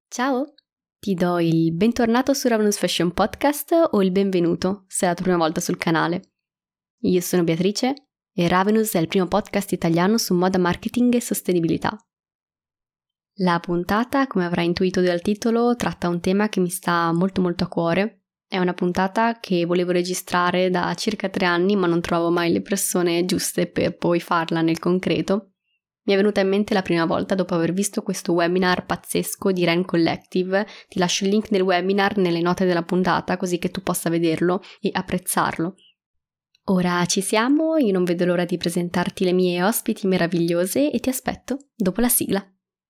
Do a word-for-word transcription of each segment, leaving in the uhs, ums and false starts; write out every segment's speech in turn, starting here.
Ciao! Ti do il bentornato su Ravenous Fashion Podcast o il benvenuto se è la tua prima volta sul canale. Io sono Beatrice e Ravenous è il primo podcast italiano su moda, marketing e sostenibilità. La puntata, come avrai intuito dal titolo, tratta un tema che mi sta molto molto a cuore. È una puntata che volevo registrare da circa tre anni ma non trovavo mai le persone giuste per poi farla nel concreto. Mi è venuta in mente la prima volta dopo aver visto questo webinar pazzesco di Ren Collective. Ti lascio il link del webinar nelle note della puntata così che tu possa vederlo e apprezzarlo. Ora ci siamo, io non vedo l'ora di presentarti le mie ospiti meravigliose e ti aspetto dopo la sigla.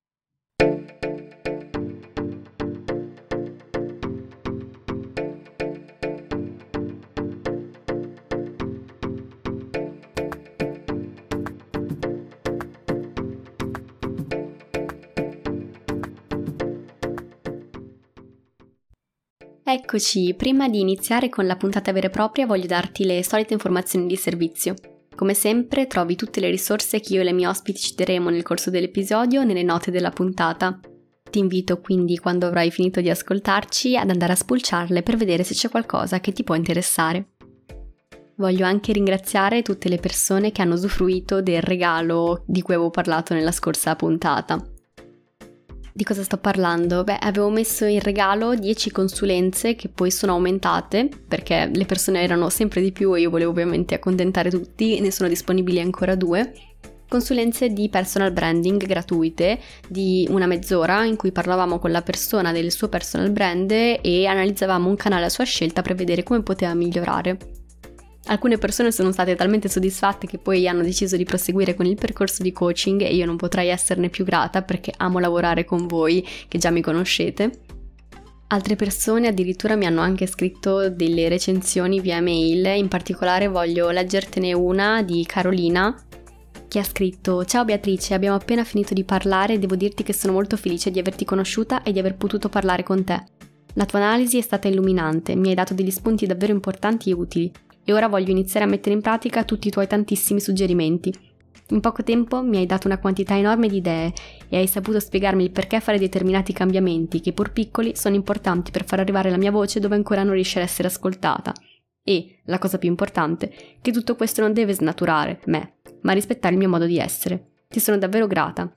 Eccoci, prima di iniziare con la puntata vera e propria voglio darti le solite informazioni di servizio. Come sempre trovi tutte le risorse che io e le mie ospiti citeremo nel corso dell'episodio nelle note della puntata. Ti invito quindi, quando avrai finito di ascoltarci, ad andare a spulciarle per vedere se c'è qualcosa che ti può interessare. Voglio anche ringraziare tutte le persone che hanno usufruito del regalo di cui avevo parlato nella scorsa puntata. Di cosa sto parlando? Beh, avevo messo in regalo dieci consulenze che poi sono aumentate perché le persone erano sempre di più e io volevo ovviamente accontentare tutti, ne sono disponibili ancora due. Consulenze di personal branding gratuite di una mezz'ora in cui parlavamo con la persona del suo personal brand e analizzavamo un canale a sua scelta per vedere come poteva migliorare. Alcune persone sono state talmente soddisfatte che poi hanno deciso di proseguire con il percorso di coaching e io non potrei esserne più grata perché amo lavorare con voi che già mi conoscete. Altre persone addirittura mi hanno anche scritto delle recensioni via mail, in particolare voglio leggertene una di Carolina che ha scritto: "Ciao Beatrice, abbiamo appena finito di parlare e devo dirti che sono molto felice di averti conosciuta e di aver potuto parlare con te. La tua analisi è stata illuminante, mi hai dato degli spunti davvero importanti e utili. E ora voglio iniziare a mettere in pratica tutti i tuoi tantissimi suggerimenti. In poco tempo mi hai dato una quantità enorme di idee e hai saputo spiegarmi il perché fare determinati cambiamenti che, pur piccoli, sono importanti per far arrivare la mia voce dove ancora non riesce ad essere ascoltata. E, la cosa più importante, che tutto questo non deve snaturare me, ma rispettare il mio modo di essere. Ti sono davvero grata."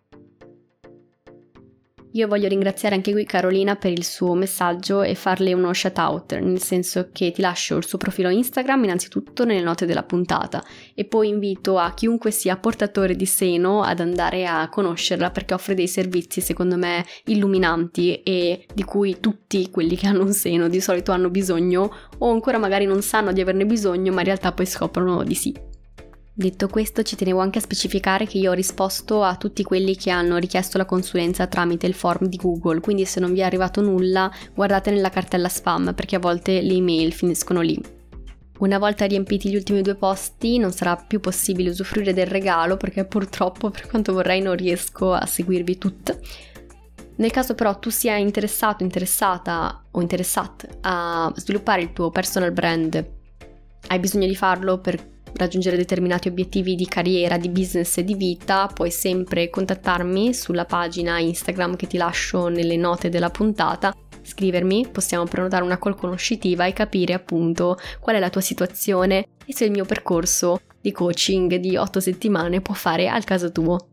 Io voglio ringraziare anche qui Carolina per il suo messaggio e farle uno shout out, nel senso che ti lascio il suo profilo Instagram innanzitutto nelle note della puntata e poi invito a chiunque sia portatore di seno ad andare a conoscerla perché offre dei servizi secondo me illuminanti e di cui tutti quelli che hanno un seno di solito hanno bisogno o ancora magari non sanno di averne bisogno ma in realtà poi scoprono di sì. Detto questo, ci tenevo anche a specificare che io ho risposto a tutti quelli che hanno richiesto la consulenza tramite il form di Google, quindi se non vi è arrivato nulla, guardate nella cartella spam perché a volte le email finiscono lì. Una volta riempiti gli ultimi due posti non sarà più possibile usufruire del regalo perché purtroppo, per quanto vorrei, non riesco a seguirvi tutte. Nel caso però tu sia interessato, interessata o interessata a sviluppare il tuo personal brand, hai bisogno di farlo per raggiungere determinati obiettivi di carriera, di business e di vita, puoi sempre contattarmi sulla pagina Instagram che ti lascio nelle note della puntata, scrivermi, possiamo prenotare una call conoscitiva e capire appunto qual è la tua situazione e se il mio percorso di coaching di otto settimane può fare al caso tuo.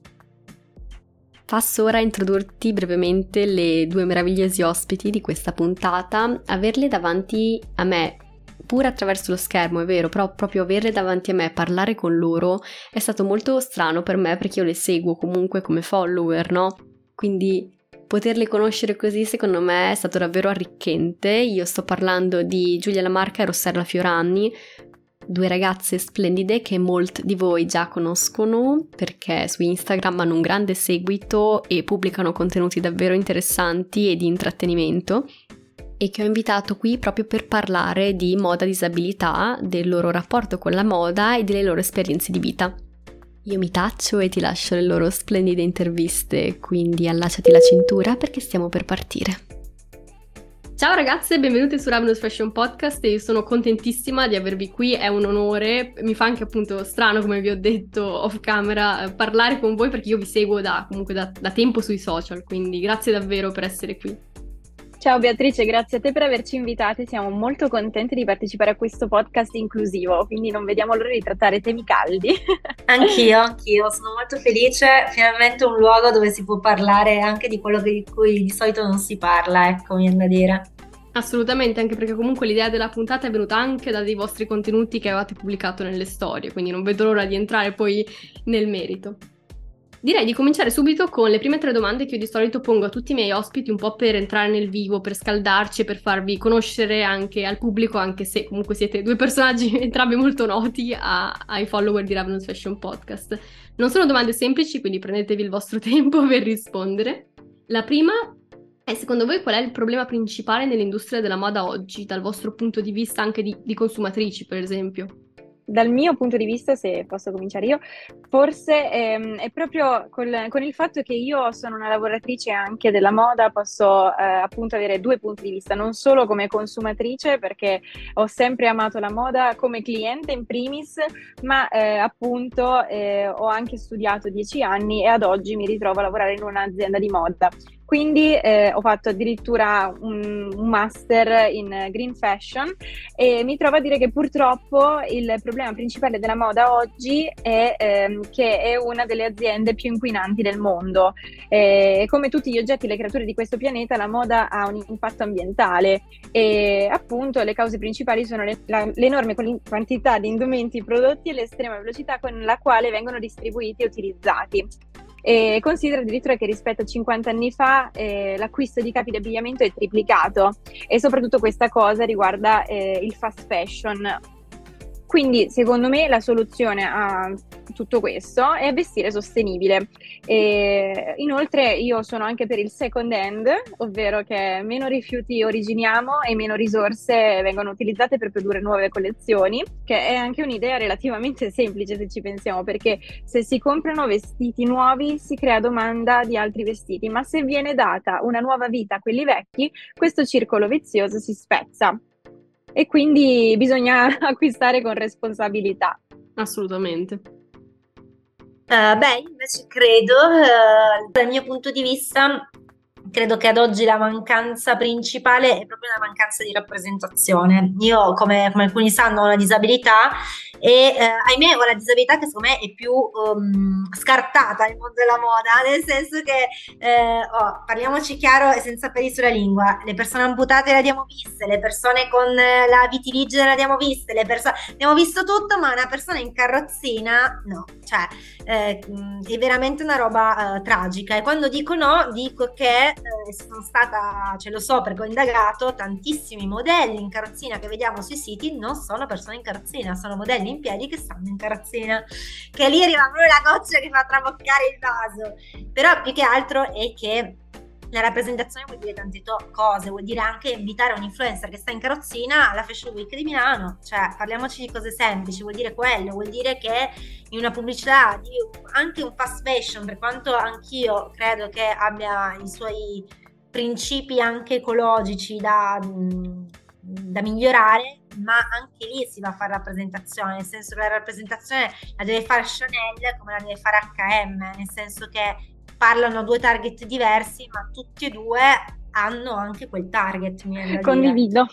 Passo ora a introdurti brevemente le due meravigliosi ospiti di questa puntata. Averle davanti a me pure attraverso lo schermo, è vero, però proprio averle davanti a me, parlare con loro è stato molto strano per me perché io le seguo comunque come follower, no? Quindi poterle conoscere così secondo me è stato davvero arricchente. Io sto parlando di Giulia Lamarca e Rossella Fioranni, due ragazze splendide che molti di voi già conoscono perché su Instagram hanno un grande seguito e pubblicano contenuti davvero interessanti e di intrattenimento, e che ho invitato qui proprio per parlare di moda disabilità, del loro rapporto con la moda e delle loro esperienze di vita. Io mi taccio e ti lascio le loro splendide interviste, quindi allacciati la cintura perché stiamo per partire. Ciao ragazze, benvenute su Ravenous Fashion Podcast e io sono contentissima di avervi qui, è un onore, mi fa anche appunto strano, come vi ho detto off camera, eh, parlare con voi perché io vi seguo da, comunque da, da tempo sui social, quindi grazie davvero per essere qui. Ciao Beatrice, grazie a te per averci invitati, siamo molto contenti di partecipare a questo podcast inclusivo, quindi non vediamo l'ora di trattare temi caldi. Anch'io, anch'io, sono molto felice, finalmente un luogo dove si può parlare anche di quello di cui di solito non si parla, ecco, mi viene da dire. Assolutamente, anche perché comunque l'idea della puntata è venuta anche da dei vostri contenuti che avevate pubblicato nelle storie, quindi non vedo l'ora di entrare poi nel merito. Direi di cominciare subito con le prime tre domande che io di solito pongo a tutti i miei ospiti, un po' per entrare nel vivo, per scaldarci e per farvi conoscere anche al pubblico, anche se comunque siete due personaggi entrambi molto noti a, ai follower di Ravenous Fashion Podcast. Non sono domande semplici, quindi prendetevi il vostro tempo per rispondere. La prima è, secondo voi, qual è il problema principale nell'industria della moda oggi, dal vostro punto di vista anche di, di consumatrici, per esempio? Dal mio punto di vista, se posso cominciare io, forse ehm, è proprio col, con il fatto che io sono una lavoratrice anche della moda, posso eh, appunto avere due punti di vista, non solo come consumatrice, perché ho sempre amato la moda, come cliente in primis, ma eh, appunto eh, ho anche studiato dieci anni e ad oggi mi ritrovo a lavorare in un'azienda di moda. Quindi eh, ho fatto addirittura un, un master in green fashion e mi trovo a dire che purtroppo il problema principale della moda oggi è ehm, che è una delle aziende più inquinanti del mondo. E come tutti gli oggetti, le creature di questo pianeta, la moda ha un impatto ambientale e appunto le cause principali sono le, la, l'enorme quantità di indumenti prodotti e l'estrema velocità con la quale vengono distribuiti e utilizzati. E considera addirittura che rispetto a cinquanta anni fa eh, l'acquisto di capi di abbigliamento è triplicato e soprattutto questa cosa riguarda eh, il fast fashion. Quindi secondo me la soluzione a tutto questo è vestire sostenibile. E inoltre io sono anche per il second hand, ovvero che meno rifiuti originiamo e meno risorse vengono utilizzate per produrre nuove collezioni, che è anche un'idea relativamente semplice se ci pensiamo, perché se si comprano vestiti nuovi si crea domanda di altri vestiti, ma se viene data una nuova vita a quelli vecchi, questo circolo vizioso si spezza. E quindi bisogna acquistare con responsabilità. Assolutamente. Uh, beh, invece credo, uh, dal mio punto di vista, credo che ad oggi la mancanza principale è proprio una mancanza di rappresentazione. Io, come, come alcuni sanno, ho una disabilità e eh, ahimè ho la disabilità che secondo me è più um, scartata nel mondo della moda, nel senso che eh, oh, parliamoci chiaro e senza peli sulla lingua, le persone amputate le abbiamo viste, le persone con eh, la vitiligine le abbiamo viste, le perso- abbiamo visto tutto, ma una persona in carrozzina no, cioè eh, è veramente una roba eh, tragica. E quando dico no, dico che eh, sono stata, ce lo so perché ho indagato, tantissimi modelli in carrozzina che vediamo sui siti non sono persone in carrozzina, sono modelli in piedi che stanno in carrozzina, che lì arriva proprio la goccia che fa traboccare il vaso. Però più che altro è che la rappresentazione vuol dire tante to- cose, vuol dire anche invitare un influencer che sta in carrozzina alla Fashion Week di Milano, cioè parliamoci di cose semplici, vuol dire quello, vuol dire che in una pubblicità di anche un fast fashion, per quanto anch'io credo che abbia i suoi principi anche ecologici da, da migliorare, ma anche lì si va a fare rappresentazione, nel senso che la rappresentazione la deve fare Chanel come la deve fare acca e emme, nel senso che parlano due target diversi, ma tutti e due hanno anche quel target. Mi Condivido.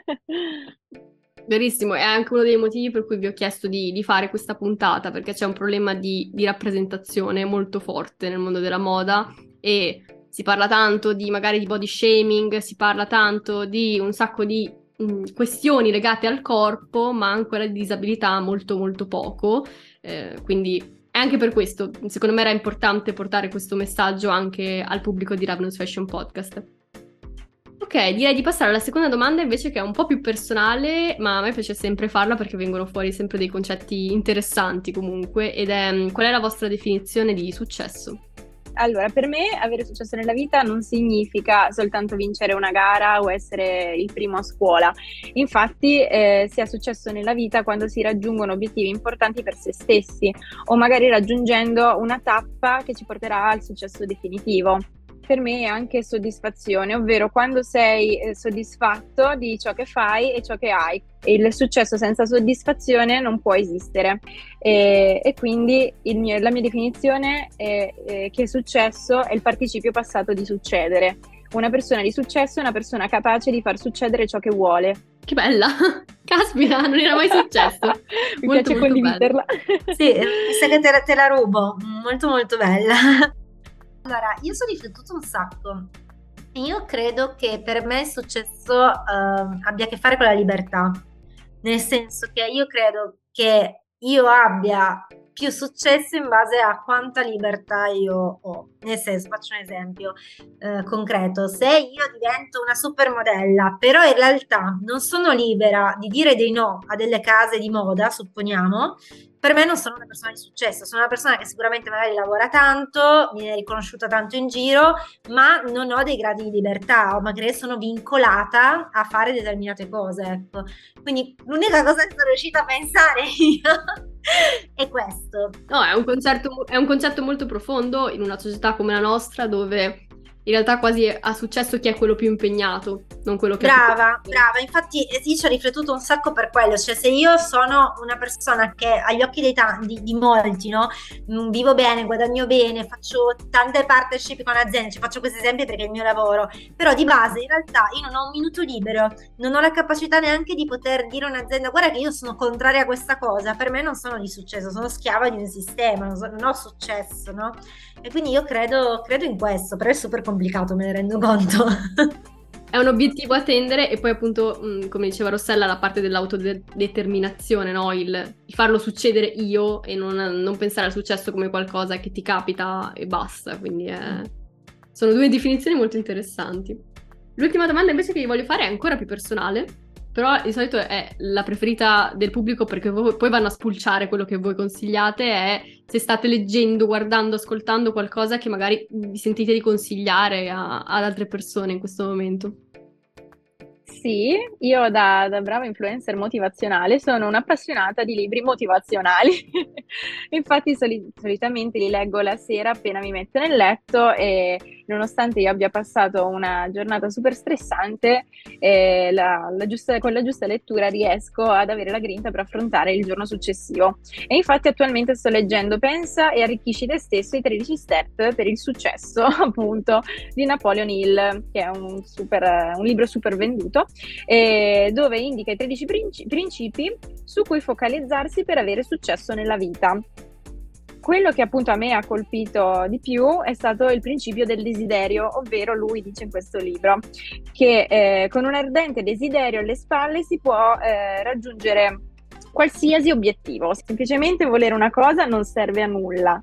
Verissimo, è anche uno dei motivi per cui vi ho chiesto di, di fare questa puntata, perché c'è un problema di, di rappresentazione molto forte nel mondo della moda e si parla tanto di magari di body shaming, si parla tanto di un sacco di mh, questioni legate al corpo, ma anche alla disabilità molto molto poco, eh, quindi è anche per questo, secondo me era importante portare questo messaggio anche al pubblico di Ravenous Fashion Podcast. Ok, direi di passare alla seconda domanda invece, che è un po' più personale, ma a me piace sempre farla perché vengono fuori sempre dei concetti interessanti comunque, ed è: qual è la vostra definizione di successo? Allora, per me avere successo nella vita non significa soltanto vincere una gara o essere il primo a scuola. Infatti eh, si ha successo nella vita quando si raggiungono obiettivi importanti per se stessi o magari raggiungendo una tappa che ci porterà al successo definitivo. per me è anche soddisfazione, ovvero quando sei eh, soddisfatto di ciò che fai e ciò che hai. E il successo senza soddisfazione non può esistere. E, e quindi il mio, la mia definizione è, è che successo è il participio passato di succedere. Una persona di successo è una persona capace di far succedere ciò che vuole. Che bella! Caspita, non era mai successo. Mi molto, piace molto condividerla. Sì, mi sa che te la, te la rubo, molto molto bella. Allora, io ci ho riflettuto un sacco. Io credo che per me il successo eh, abbia a che fare con la libertà, nel senso che io credo che io abbia più successo in base a quanta libertà io ho. Nel senso, faccio un esempio eh, concreto: se io divento una supermodella, però in realtà non sono libera di dire dei no a delle case di moda, supponiamo, per me non sono una persona di successo, sono una persona che sicuramente magari lavora tanto, viene riconosciuta tanto in giro, ma non ho dei gradi di libertà, o magari sono vincolata a fare determinate cose, ecco. Quindi l'unica cosa che sono riuscita a pensare io è questo. No, è un concetto, è un concetto molto profondo in una società come la nostra, dove in realtà quasi ha successo chi è quello più impegnato, non quello che Brava, è più... brava, infatti io ci ho riflettuto un sacco per quello, cioè se io sono una persona che agli occhi dei tanti, di, di molti, no, Mm, vivo bene, guadagno bene, faccio tante partnership con aziende, ci faccio questi esempi perché è il mio lavoro, però di base in realtà io non ho un minuto libero, non ho la capacità neanche di poter dire a un'azienda: guarda che io sono contraria a questa cosa, per me non sono di successo, sono schiava di un sistema, non, so- non ho successo, no? E quindi io credo, credo in questo, però è super complicato, me ne rendo conto. È un obiettivo a tendere e poi appunto, mh, come diceva Rossella, la parte dell'autodeterminazione, no? Il, il farlo succedere io e non, non pensare al successo come qualcosa che ti capita e basta. Quindi è... sono due definizioni molto interessanti. L'ultima domanda invece che vi voglio fare è ancora più personale, però di solito è la preferita del pubblico perché voi- poi vanno a spulciare quello che voi consigliate, è se state leggendo, guardando, ascoltando qualcosa che magari vi sentite di consigliare a- ad altre persone in questo momento. Sì, io da, da brava influencer motivazionale sono un'appassionata di libri motivazionali. Infatti soli- solitamente li leggo la sera appena mi metto nel letto e nonostante io abbia passato una giornata super stressante, eh, la- la giusta- con la giusta lettura riesco ad avere la grinta per affrontare il giorno successivo. E infatti attualmente sto leggendo Pensa e arricchisci te stesso, i tredici step per il successo, appunto, di Napoleon Hill, che è un, super, un libro super venduto, eh, dove indica i tredici princi- principi su cui focalizzarsi per avere successo nella vita. Quello che appunto a me ha colpito di più è stato il principio del desiderio, ovvero lui dice in questo libro che eh, con un ardente desiderio alle spalle si può eh, raggiungere qualsiasi obiettivo. Semplicemente volere una cosa non serve a nulla.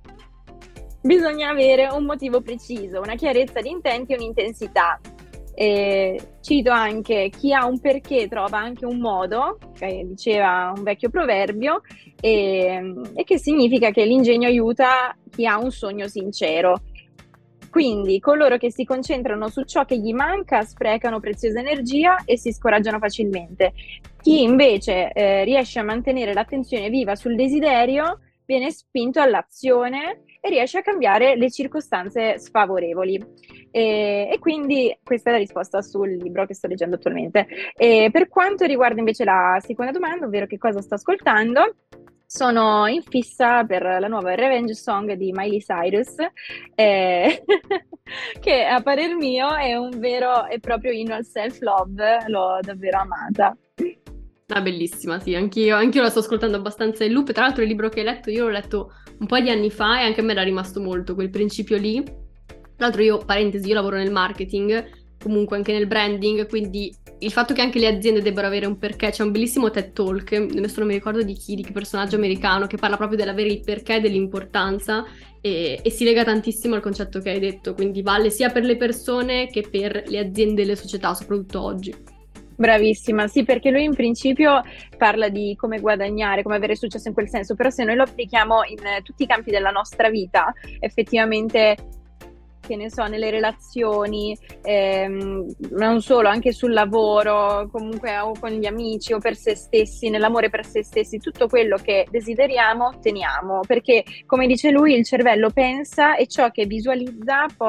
Bisogna avere un motivo preciso, una chiarezza di intenti e un'intensità. E cito anche: chi ha un perché trova anche un modo, che diceva un vecchio proverbio, e, e che significa che l'ingegno aiuta chi ha un sogno sincero. Quindi coloro che si concentrano su ciò che gli manca sprecano preziosa energia e si scoraggiano facilmente. Chi invece eh, riesce a mantenere l'attenzione viva sul desiderio viene spinto all'azione e riesce a cambiare le circostanze sfavorevoli. E, e quindi questa è la risposta sul libro che sto leggendo attualmente. E per quanto riguarda invece la seconda domanda, ovvero che cosa sto ascoltando, sono in fissa per la nuova Revenge Song di Miley Cyrus, eh, che a parer mio è un vero e proprio inno al self-love, l'ho davvero amata. Ah, bellissima, sì, anch'io, anch'io la sto ascoltando abbastanza in loop. Tra l'altro il libro che hai letto io l'ho letto un po' di anni fa e anche a me era rimasto molto quel principio lì. Tra l'altro io, parentesi, io lavoro nel marketing, comunque anche nel branding, quindi il fatto che anche le aziende debbano avere un perché, c'è un bellissimo TED Talk, adesso non mi ricordo di chi, di che personaggio americano, che parla proprio dell'avere il perché e dell'importanza e, e si lega tantissimo al concetto che hai detto, quindi vale sia per le persone che per le aziende e le società, soprattutto oggi. Bravissima, sì, perché lui in principio parla di come guadagnare, come avere successo in quel senso, però se noi lo applichiamo in eh, tutti i campi della nostra vita, effettivamente, che ne so, nelle relazioni, ehm, non solo, anche sul lavoro, comunque o con gli amici o per se stessi, nell'amore per se stessi, tutto quello che desideriamo otteniamo, perché come dice lui il cervello pensa e ciò che visualizza poi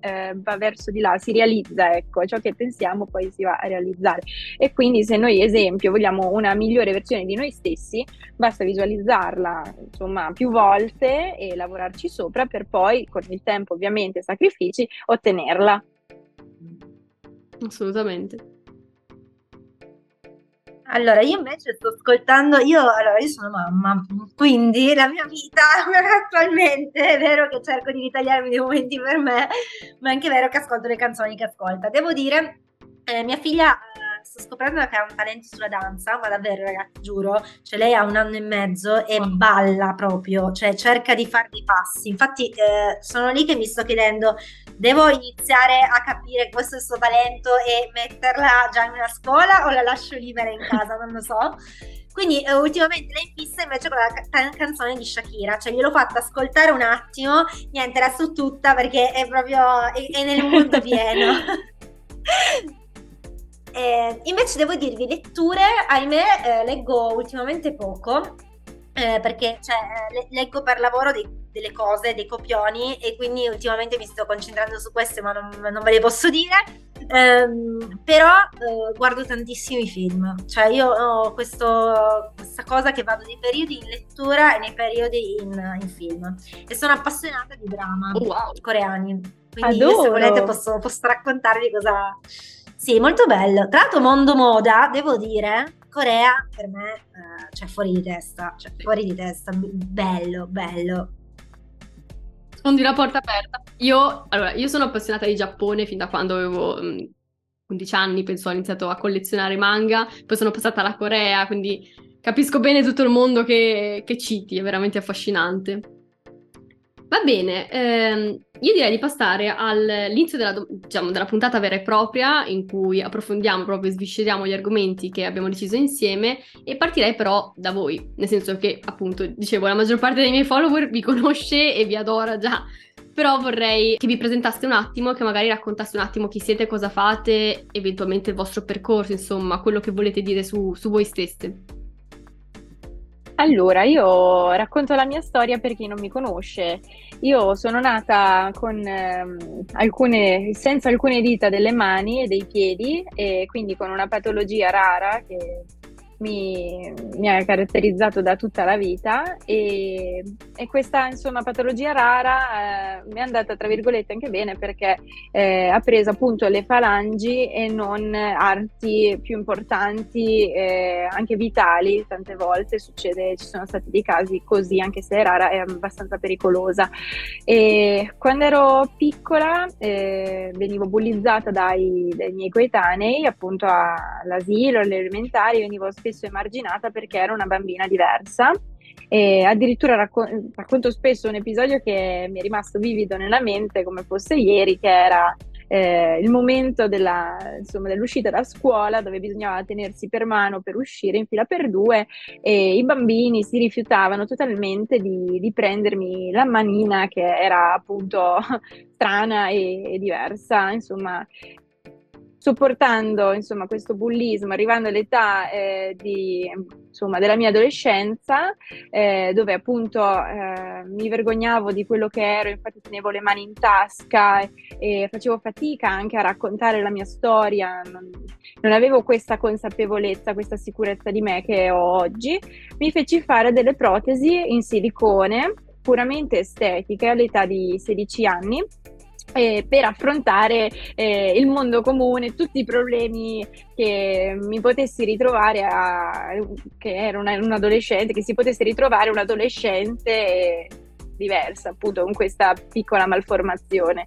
eh, va verso di là, si realizza, ecco, ciò che pensiamo poi si va a realizzare. E quindi se noi, esempio, vogliamo una migliore versione di noi stessi, basta visualizzarla, insomma, più volte e lavorarci sopra per poi, con il tempo ovviamente, sacrifici, ottenerla. Assolutamente. Allora, io invece sto ascoltando, io, allora, io sono mamma, quindi la mia vita attualmente è vero che cerco di ritagliarmi dei momenti per me, ma è anche vero che ascolto le canzoni che ascolta. Devo dire, eh, mia figlia eh, sto scoprendo che ha un talento sulla danza, ma davvero ragazzi, giuro, cioè lei ha un anno e mezzo e balla proprio, cioè cerca di fare dei passi. Infatti eh, sono lì che mi sto chiedendo, devo iniziare a capire questo è il suo talento e metterla già in una scuola o la lascio libera in casa, non lo so. Quindi eh, ultimamente lei fissa invece con la ca- canzone di Shakira, cioè gliel'ho fatta ascoltare un attimo, niente, la so tutta perché è proprio è, è nel mondo pieno. Eh, invece devo dirvi, letture, ahimè, eh, leggo ultimamente poco, eh, perché cioè, le- leggo per lavoro dei- delle cose, dei copioni, e quindi ultimamente mi sto concentrando su queste, ma non, non ve le posso dire. Ehm, però eh, guardo tantissimi film, cioè io ho questo, questa cosa che vado nei periodi in lettura e nei periodi in, in film, e sono appassionata di drama Oh, wow. coreani, quindi io, se Adoro. volete posso, posso raccontarvi cosa. Sì, molto bello. Tra l'altro mondo moda, devo dire, Corea per me eh, cioè fuori di testa, cioè fuori di testa, b- bello, bello. Sfondi una porta aperta. Io, allora, io sono appassionata di Giappone fin da quando avevo mh, undici anni, penso, ho iniziato a collezionare manga, poi sono passata alla Corea, quindi capisco bene tutto il mondo che, che citi, è veramente affascinante. Va bene, ehm, io direi di passare all'inizio della, do- diciamo, della puntata vera e propria, in cui approfondiamo proprio e svisceriamo gli argomenti che abbiamo deciso insieme, e partirei però da voi, nel senso che, appunto, dicevo, la maggior parte dei miei follower vi conosce e vi adora già, però vorrei che vi presentaste un attimo, che magari raccontaste un attimo chi siete, cosa fate, eventualmente il vostro percorso, insomma, quello che volete dire su, su voi stesse. Allora, io racconto la mia storia per chi non mi conosce. Io sono nata con ehm, alcune, senza alcune dita delle mani e dei piedi, e quindi con una patologia rara che mi, mi ha caratterizzato da tutta la vita, e, e questa, insomma, patologia rara eh, mi è andata, tra virgolette, anche bene, perché eh, ha preso appunto le falangi e non arti più importanti, eh, anche vitali. Tante volte succede, ci sono stati dei casi così, anche se è rara, è abbastanza pericolosa. E quando ero piccola eh, venivo bullizzata dai, dai miei coetanei, appunto all'asilo, alle elementari, venivo spesso emarginata perché ero una bambina diversa. E addirittura racco- racconto spesso un episodio che mi è rimasto vivido nella mente come fosse ieri, che era eh, il momento della, insomma, dell'uscita da scuola, dove bisognava tenersi per mano per uscire in fila per due, e i bambini si rifiutavano totalmente di, di prendermi la manina, che era appunto strana e, e diversa, insomma. Sopportando, insomma, questo bullismo, arrivando all'età eh, di, insomma, della mia adolescenza, eh, dove appunto eh, mi vergognavo di quello che ero, infatti tenevo le mani in tasca e, e facevo fatica anche a raccontare la mia storia, non, non avevo questa consapevolezza, questa sicurezza di me che ho oggi. Mi feci fare delle protesi in silicone, puramente estetiche, all'età di sedici anni. Eh, per affrontare eh, il mondo comune, tutti i problemi che mi potessi ritrovare a, che ero una, un adolescente, che si potesse ritrovare un adolescente diversa, appunto, con questa piccola malformazione.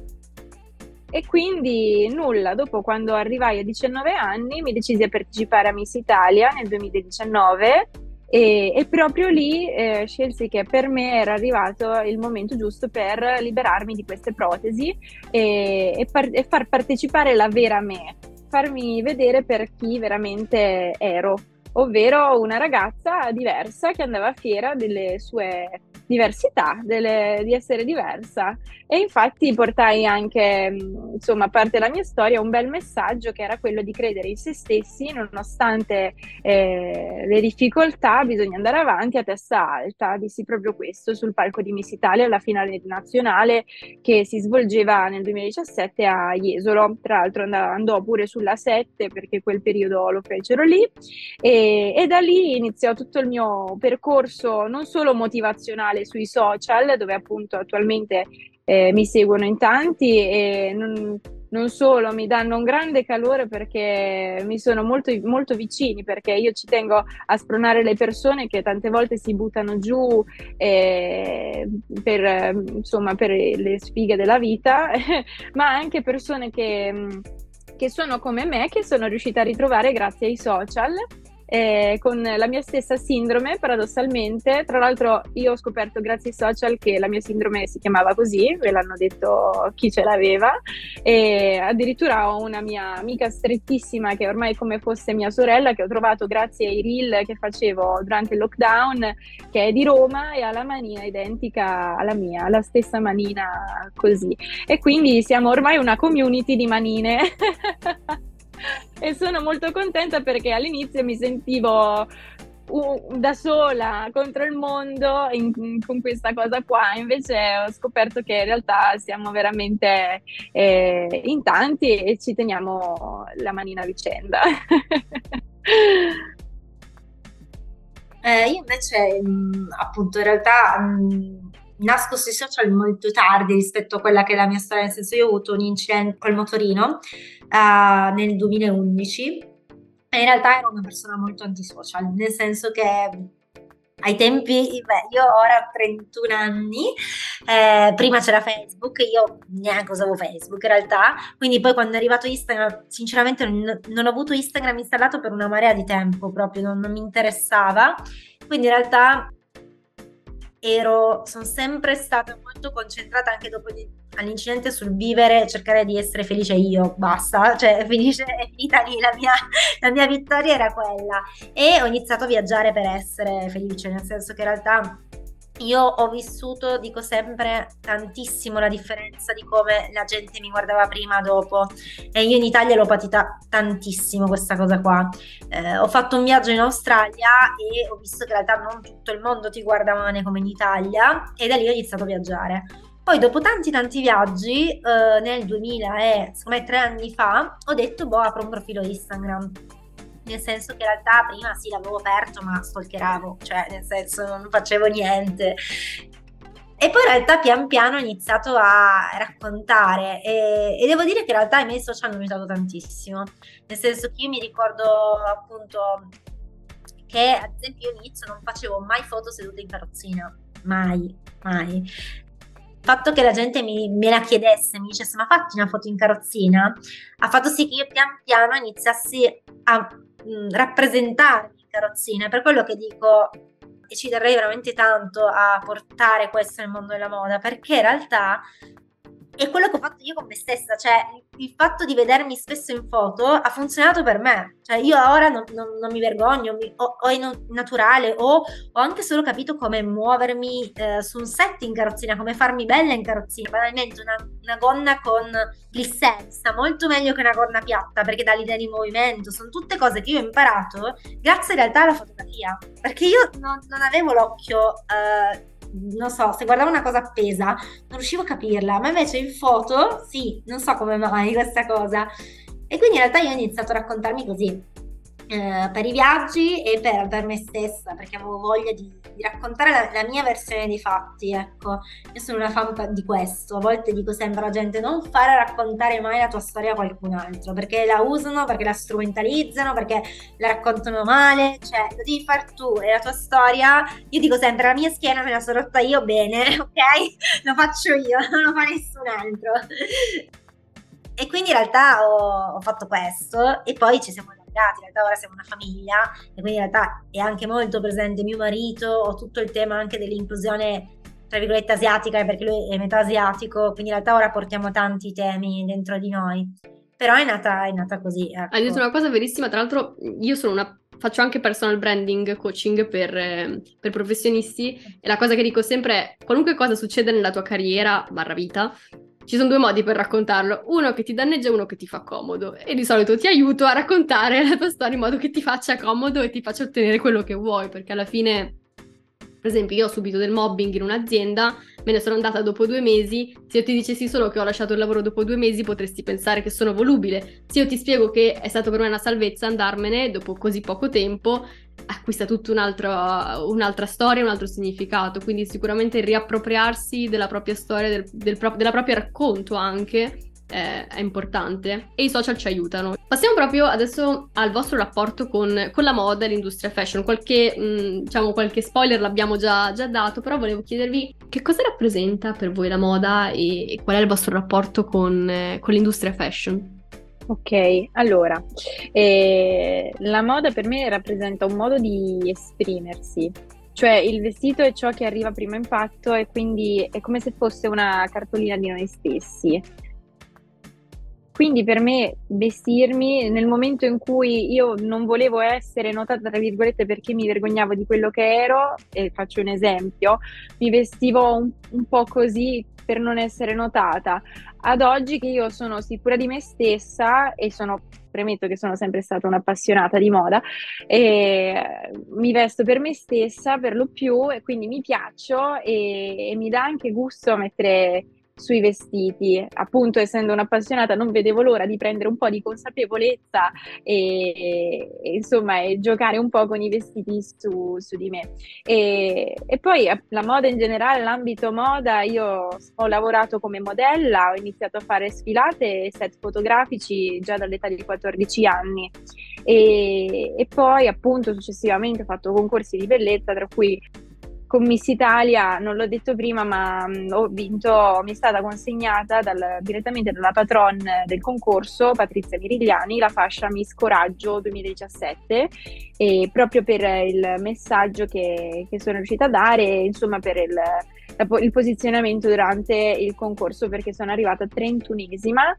E quindi nulla, dopo, quando arrivai a diciannove anni, mi decisi a partecipare a Miss Italia nel duemiladiciannove. E, e proprio lì eh, scelsi che per me era arrivato il momento giusto per liberarmi di queste protesi e, e, par- e far partecipare la vera me, farmi vedere per chi veramente ero. ovvero una ragazza diversa che andava fiera delle sue diversità, delle, di essere diversa. E infatti portai anche, insomma, a parte la mia storia, un bel messaggio che era quello di credere in se stessi, nonostante eh, le difficoltà, bisogna andare avanti a testa alta. Dissi proprio questo sul palco di Miss Italia alla finale nazionale che si svolgeva nel duemiladiciassette a Jesolo. Tra l'altro andò pure sulla sette perché quel periodo lo fecero lì, e, e da lì iniziò tutto il mio percorso non solo motivazionale sui social, dove appunto attualmente eh, mi seguono in tanti e non, non solo mi danno un grande calore perché mi sono molto, molto vicini, perché io ci tengo a spronare le persone che tante volte si buttano giù eh, per, insomma, per le sfighe della vita, ma anche persone che, che sono come me, che sono riuscita a ritrovare grazie ai social. Eh, con la mia stessa sindrome, paradossalmente. Tra l'altro io ho scoperto grazie ai social che la mia sindrome si chiamava così, ve l'hanno detto chi ce l'aveva, e addirittura ho una mia amica strettissima che ormai è come fosse mia sorella, che ho trovato grazie ai reel che facevo durante il lockdown, che è di Roma e ha la manina identica alla mia, la stessa manina così, e quindi siamo ormai una community di manine. E sono molto contenta perché all'inizio mi sentivo uh, da sola contro il mondo in, in, con questa cosa qua, invece ho scoperto che in realtà siamo veramente eh, in tanti e ci teniamo la manina a vicenda. Eh, io invece, mh, appunto, in realtà mh, nasco sui social molto tardi rispetto a quella che è la mia storia, nel senso io ho avuto un incidente col motorino uh, nel duemilaundici e in realtà ero una persona molto antisocial, nel senso che ai tempi, beh, io ora ho trentuno anni, eh, prima c'era Facebook, io neanche usavo Facebook in realtà, quindi poi quando è arrivato Instagram, sinceramente non, non ho avuto Instagram installato per una marea di tempo, proprio non, non mi interessava, quindi in realtà ero, sono sempre stata molto concentrata anche dopo di, all'incidente sul vivere, cercare di essere felice io, basta, cioè finisce, è finita lì, la mia, la mia vittoria era quella, e ho iniziato a viaggiare per essere felice, nel senso che in realtà io ho vissuto, dico sempre, tantissimo la differenza di come la gente mi guardava prima, dopo, e io in Italia l'ho patita tantissimo questa cosa qua. Eh, ho fatto un viaggio in Australia e ho visto che in realtà non tutto il mondo ti guarda male come in Italia, e da lì ho iniziato a viaggiare. Poi dopo tanti tanti viaggi, eh, nel duemila e secondo me tre anni fa, ho detto boh, apro un profilo Instagram. Nel senso che in realtà prima sì l'avevo aperto ma stalkeravo, cioè nel senso non facevo niente. E poi in realtà pian piano ho iniziato a raccontare e, e devo dire che in realtà i miei social hanno aiutato tantissimo. Nel senso che io mi ricordo appunto che ad esempio io all'inizio non facevo mai foto sedute in carrozzina, mai, mai. Il fatto che la gente mi, me la chiedesse, mi dicesse ma fatti una foto in carrozzina, ha fatto sì che io pian piano iniziassi a mh, rappresentarmi in carrozzina. Per quello che dico, e ci terrei veramente tanto a portare questo nel mondo della moda, perché in realtà è quello che ho fatto io con me stessa, cioè il fatto di vedermi spesso in foto ha funzionato per me, cioè io ora non, non, non mi vergogno, mi, o, o è naturale, o ho anche solo capito come muovermi eh, su un set in carrozzina, come farmi bella in carrozzina. Banalmente una, una gonna con glissé sta molto meglio che una gonna piatta perché dà l'idea di movimento, sono tutte cose che io ho imparato grazie in realtà alla fotografia, perché io non, non avevo l'occhio eh, non so, se guardavo una cosa appesa non riuscivo a capirla, ma invece in foto sì, non so come mai questa cosa, e quindi in realtà io ho iniziato a raccontarmi così eh, per i viaggi e per, per me stessa, perché avevo voglia di, di raccontare la, la mia versione dei fatti. Ecco, io sono una fan di questo, a volte dico sempre alla gente non fare raccontare mai la tua storia a qualcun altro, perché la usano, perché la strumentalizzano, perché la raccontano male, cioè lo devi far tu, e la tua storia, io dico sempre la mia schiena me la sono rotta io bene, ok? Lo faccio io, non lo fa nessun altro. E quindi in realtà ho, ho fatto questo e poi ci siamo allargati, in realtà ora siamo una famiglia e quindi in realtà è anche molto presente mio marito, ho tutto il tema anche dell'inclusione tra virgolette asiatica perché lui è metà asiatico, quindi in realtà ora portiamo tanti temi dentro di noi, però è nata, è nata così, ecco. Hai detto una cosa verissima, tra l'altro io sono una faccio anche personal branding coaching per, eh, per professionisti e la cosa che dico sempre è qualunque cosa succeda nella tua carriera barra vita, ci sono due modi per raccontarlo, uno che ti danneggia e uno che ti fa comodo e di solito ti aiuto a raccontare la tua storia in modo che ti faccia comodo e ti faccia ottenere quello che vuoi, perché alla fine, per esempio, io ho subito del mobbing in un'azienda, me ne sono andata dopo due mesi, se io ti dicessi solo che ho lasciato il lavoro dopo due mesi potresti pensare che sono volubile, se io ti spiego che è stato per me una salvezza andarmene dopo così poco tempo, acquista tutta un'altra, un'altra storia, un altro significato, quindi sicuramente riappropriarsi della propria storia, del, del pro- della propria racconto anche, è, è importante e i social ci aiutano. Passiamo proprio adesso al vostro rapporto con, con la moda e l'industria fashion. Qualche, mh, diciamo, qualche spoiler l'abbiamo già, già dato, però volevo chiedervi che cosa rappresenta per voi la moda e, e qual è il vostro rapporto con, eh, con l'industria fashion. Ok, allora, eh, la moda per me rappresenta un modo di esprimersi, cioè il vestito è ciò che arriva a primo impatto e quindi è come se fosse una cartolina di noi stessi. Quindi per me vestirmi nel momento in cui io non volevo essere notata, tra virgolette, perché mi vergognavo di quello che ero, e faccio un esempio, mi vestivo un, un po' così per non essere notata. Ad oggi che io sono sicura di me stessa e sono, premetto che sono sempre stata un'appassionata di moda, e mi vesto per me stessa per lo più e quindi mi piaccio e, e mi dà anche gusto mettere sui vestiti, appunto essendo un'appassionata non vedevo l'ora di prendere un po' di consapevolezza e, e insomma e giocare un po' con i vestiti su, su di me e, e poi la moda in generale, l'ambito moda, io ho lavorato come modella, ho iniziato a fare sfilate e set fotografici già dall'età di quattordici anni e, e poi appunto successivamente ho fatto concorsi di bellezza, tra cui con Miss Italia, non l'ho detto prima, ma mh, ho vinto, mi è stata consegnata dal, direttamente dalla patron del concorso, Patrizia Mirigliani, la fascia Miss Coraggio duemiladiciassette, e proprio per il messaggio che, che sono riuscita a dare, insomma per il, la, il posizionamento durante il concorso, perché sono arrivata trentunesima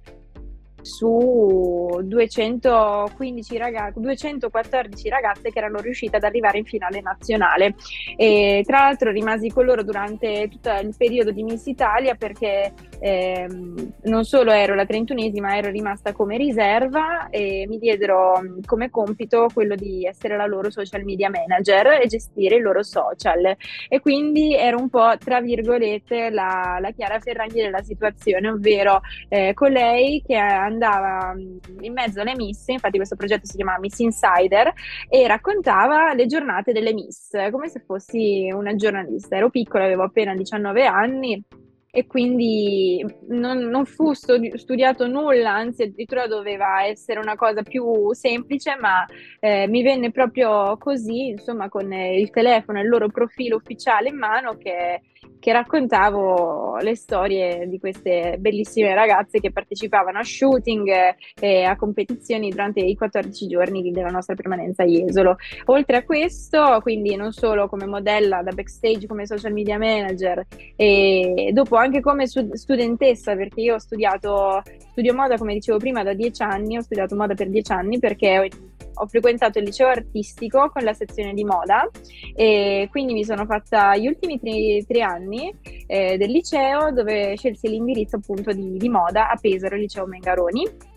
su duecentoquindici ragazze, duecentoquattordici ragazze che erano riuscite ad arrivare in finale nazionale e tra l'altro rimasi con loro durante tutto il periodo di Miss Italia perché ehm, non solo ero la trentunesima, ero rimasta come riserva e mi diedero come compito quello di essere la loro social media manager e gestire i loro social e quindi ero un po' tra virgolette la, la Chiara Ferragni della situazione, ovvero eh, colei che andava in mezzo alle miss, infatti questo progetto si chiamava Miss Insider e raccontava le giornate delle miss come se fossi una giornalista. Ero piccola, avevo appena diciannove anni e quindi non, non fu studi- studiato nulla, anzi addirittura doveva essere una cosa più semplice, ma eh, mi venne proprio così, insomma, con il telefono e il loro profilo ufficiale in mano che, che raccontavo le storie di queste bellissime ragazze che partecipavano a shooting e a competizioni durante i quattordici giorni della nostra permanenza a Jesolo. Oltre a questo, quindi non solo come modella da backstage, come social media manager e dopo anche come studentessa, perché io ho studiato studio moda, come dicevo prima, da dieci anni, ho studiato moda per dieci anni perché ho, ho frequentato il liceo artistico con la sezione di moda e quindi mi sono fatta gli ultimi tre, tre anni eh, del liceo dove scelsi l'indirizzo appunto di, di moda a Pesaro, il liceo Mengaroni.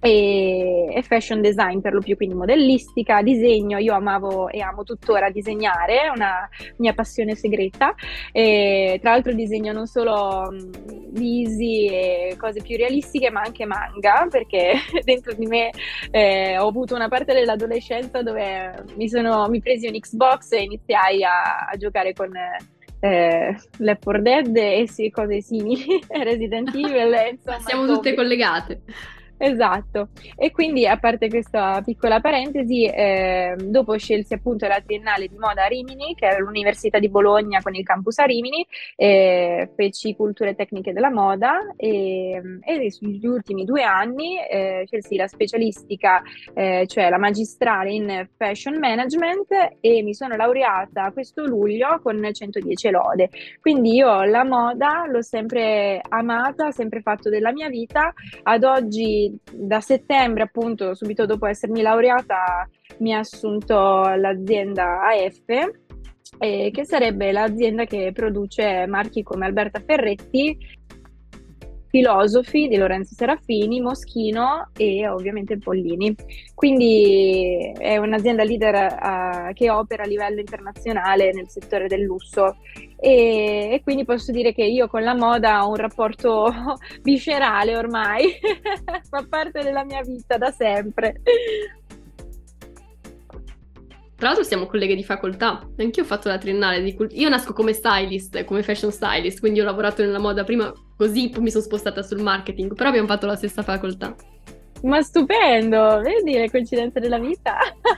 E fashion design per lo più, quindi modellistica, disegno. Io amavo e amo tuttora disegnare, è una mia passione segreta e tra l'altro disegno non solo visi e cose più realistiche ma anche manga, perché dentro di me eh, ho avuto una parte dell'adolescenza dove mi, sono, mi presi un Xbox e iniziai a, a giocare con eh, Left four Dead e sì, cose simili, Resident Evil e, insomma, siamo tutte zombie. collegate. Esatto, e quindi a parte questa piccola parentesi, eh, dopo scelsi appunto la triennale di moda a Rimini, che è l'Università di Bologna con il campus a Rimini, eh, feci culture tecniche della moda e, e negli ultimi due anni eh, scelsi la specialistica, eh, cioè la magistrale in fashion management e mi sono laureata questo luglio con centodieci lode. Quindi io la moda l'ho sempre amata, sempre fatto della mia vita, ad oggi quindi da settembre, appunto, subito dopo essermi laureata, mi ha assunto l'azienda A F, eh, che sarebbe l'azienda che produce marchi come Alberta Ferretti, Filosofi di Lorenzo Serafini, Moschino e ovviamente Pollini. Quindi è un'azienda leader uh, che opera a livello internazionale nel settore del lusso e, e quindi posso dire che io con la moda ho un rapporto viscerale ormai, fa parte della mia vita da sempre. Tra l'altro siamo colleghe di facoltà, anch'io ho fatto la triennale di cult- io nasco come stylist, come fashion stylist, quindi ho lavorato nella moda prima così, poi mi sono spostata sul marketing, però abbiamo fatto la stessa facoltà. Ma stupendo, vedi le coincidenze della vita?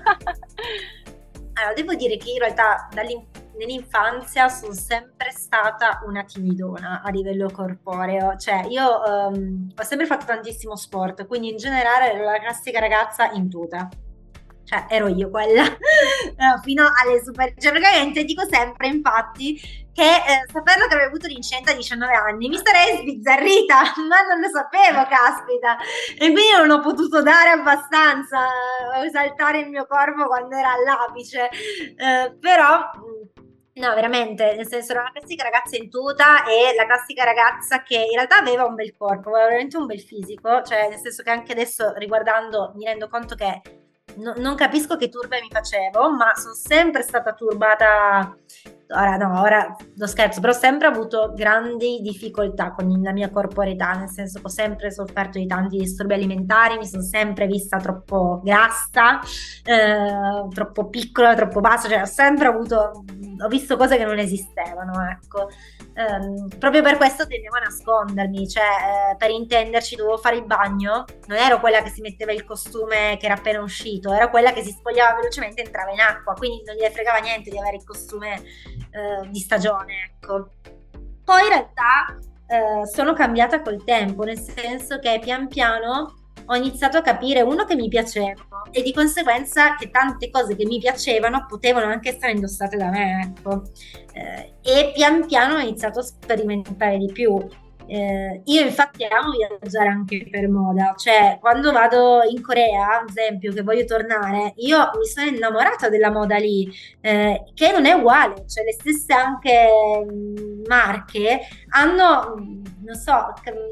Allora, devo dire che in realtà nell'infanzia sono sempre stata una timidona a livello corporeo, cioè io um, ho sempre fatto tantissimo sport, quindi in generale ero la classica ragazza in tuta. Cioè ero io quella uh, fino alle super, cioè praticamente dico sempre infatti che eh, saperlo che avevo avuto l'incidente a diciannove anni mi sarei sbizzarrita, ma non lo sapevo, caspita, e quindi non ho potuto dare abbastanza uh, esaltare il mio corpo quando era all'apice, uh, però no, veramente, nel senso era la classica ragazza in tuta e la classica ragazza che in realtà aveva un bel corpo, aveva veramente un bel fisico, cioè nel senso che anche adesso riguardando mi rendo conto che No, non capisco che turbe mi facevo, ma sono sempre stata turbata. Ora no, ora lo scherzo, però ho sempre avuto grandi difficoltà con la mia corporeità, nel senso che ho sempre sofferto di tanti disturbi alimentari, mi sono sempre vista troppo grassa, eh, troppo piccola, troppo bassa, cioè ho sempre avuto, ho visto cose che non esistevano, ecco. Um, proprio per questo tendevo a nascondermi, cioè eh, per intenderci dovevo fare il bagno, non ero quella che si metteva il costume che era appena uscito, ero quella che si spogliava velocemente e entrava in acqua, quindi non gli fregava niente di avere il costume eh, di stagione, ecco. Poi in realtà eh, sono cambiata col tempo, nel senso che pian piano ho iniziato a capire, uno, che mi piacevano e di conseguenza che tante cose che mi piacevano potevano anche essere indossate da me, ecco. Eh, e pian piano ho iniziato a sperimentare di più. Eh, io infatti amo viaggiare anche per moda, cioè quando vado in Corea, ad esempio, che voglio tornare, io mi sono innamorata della moda lì, eh, che non è uguale, cioè le stesse anche mh, marche hanno, non so,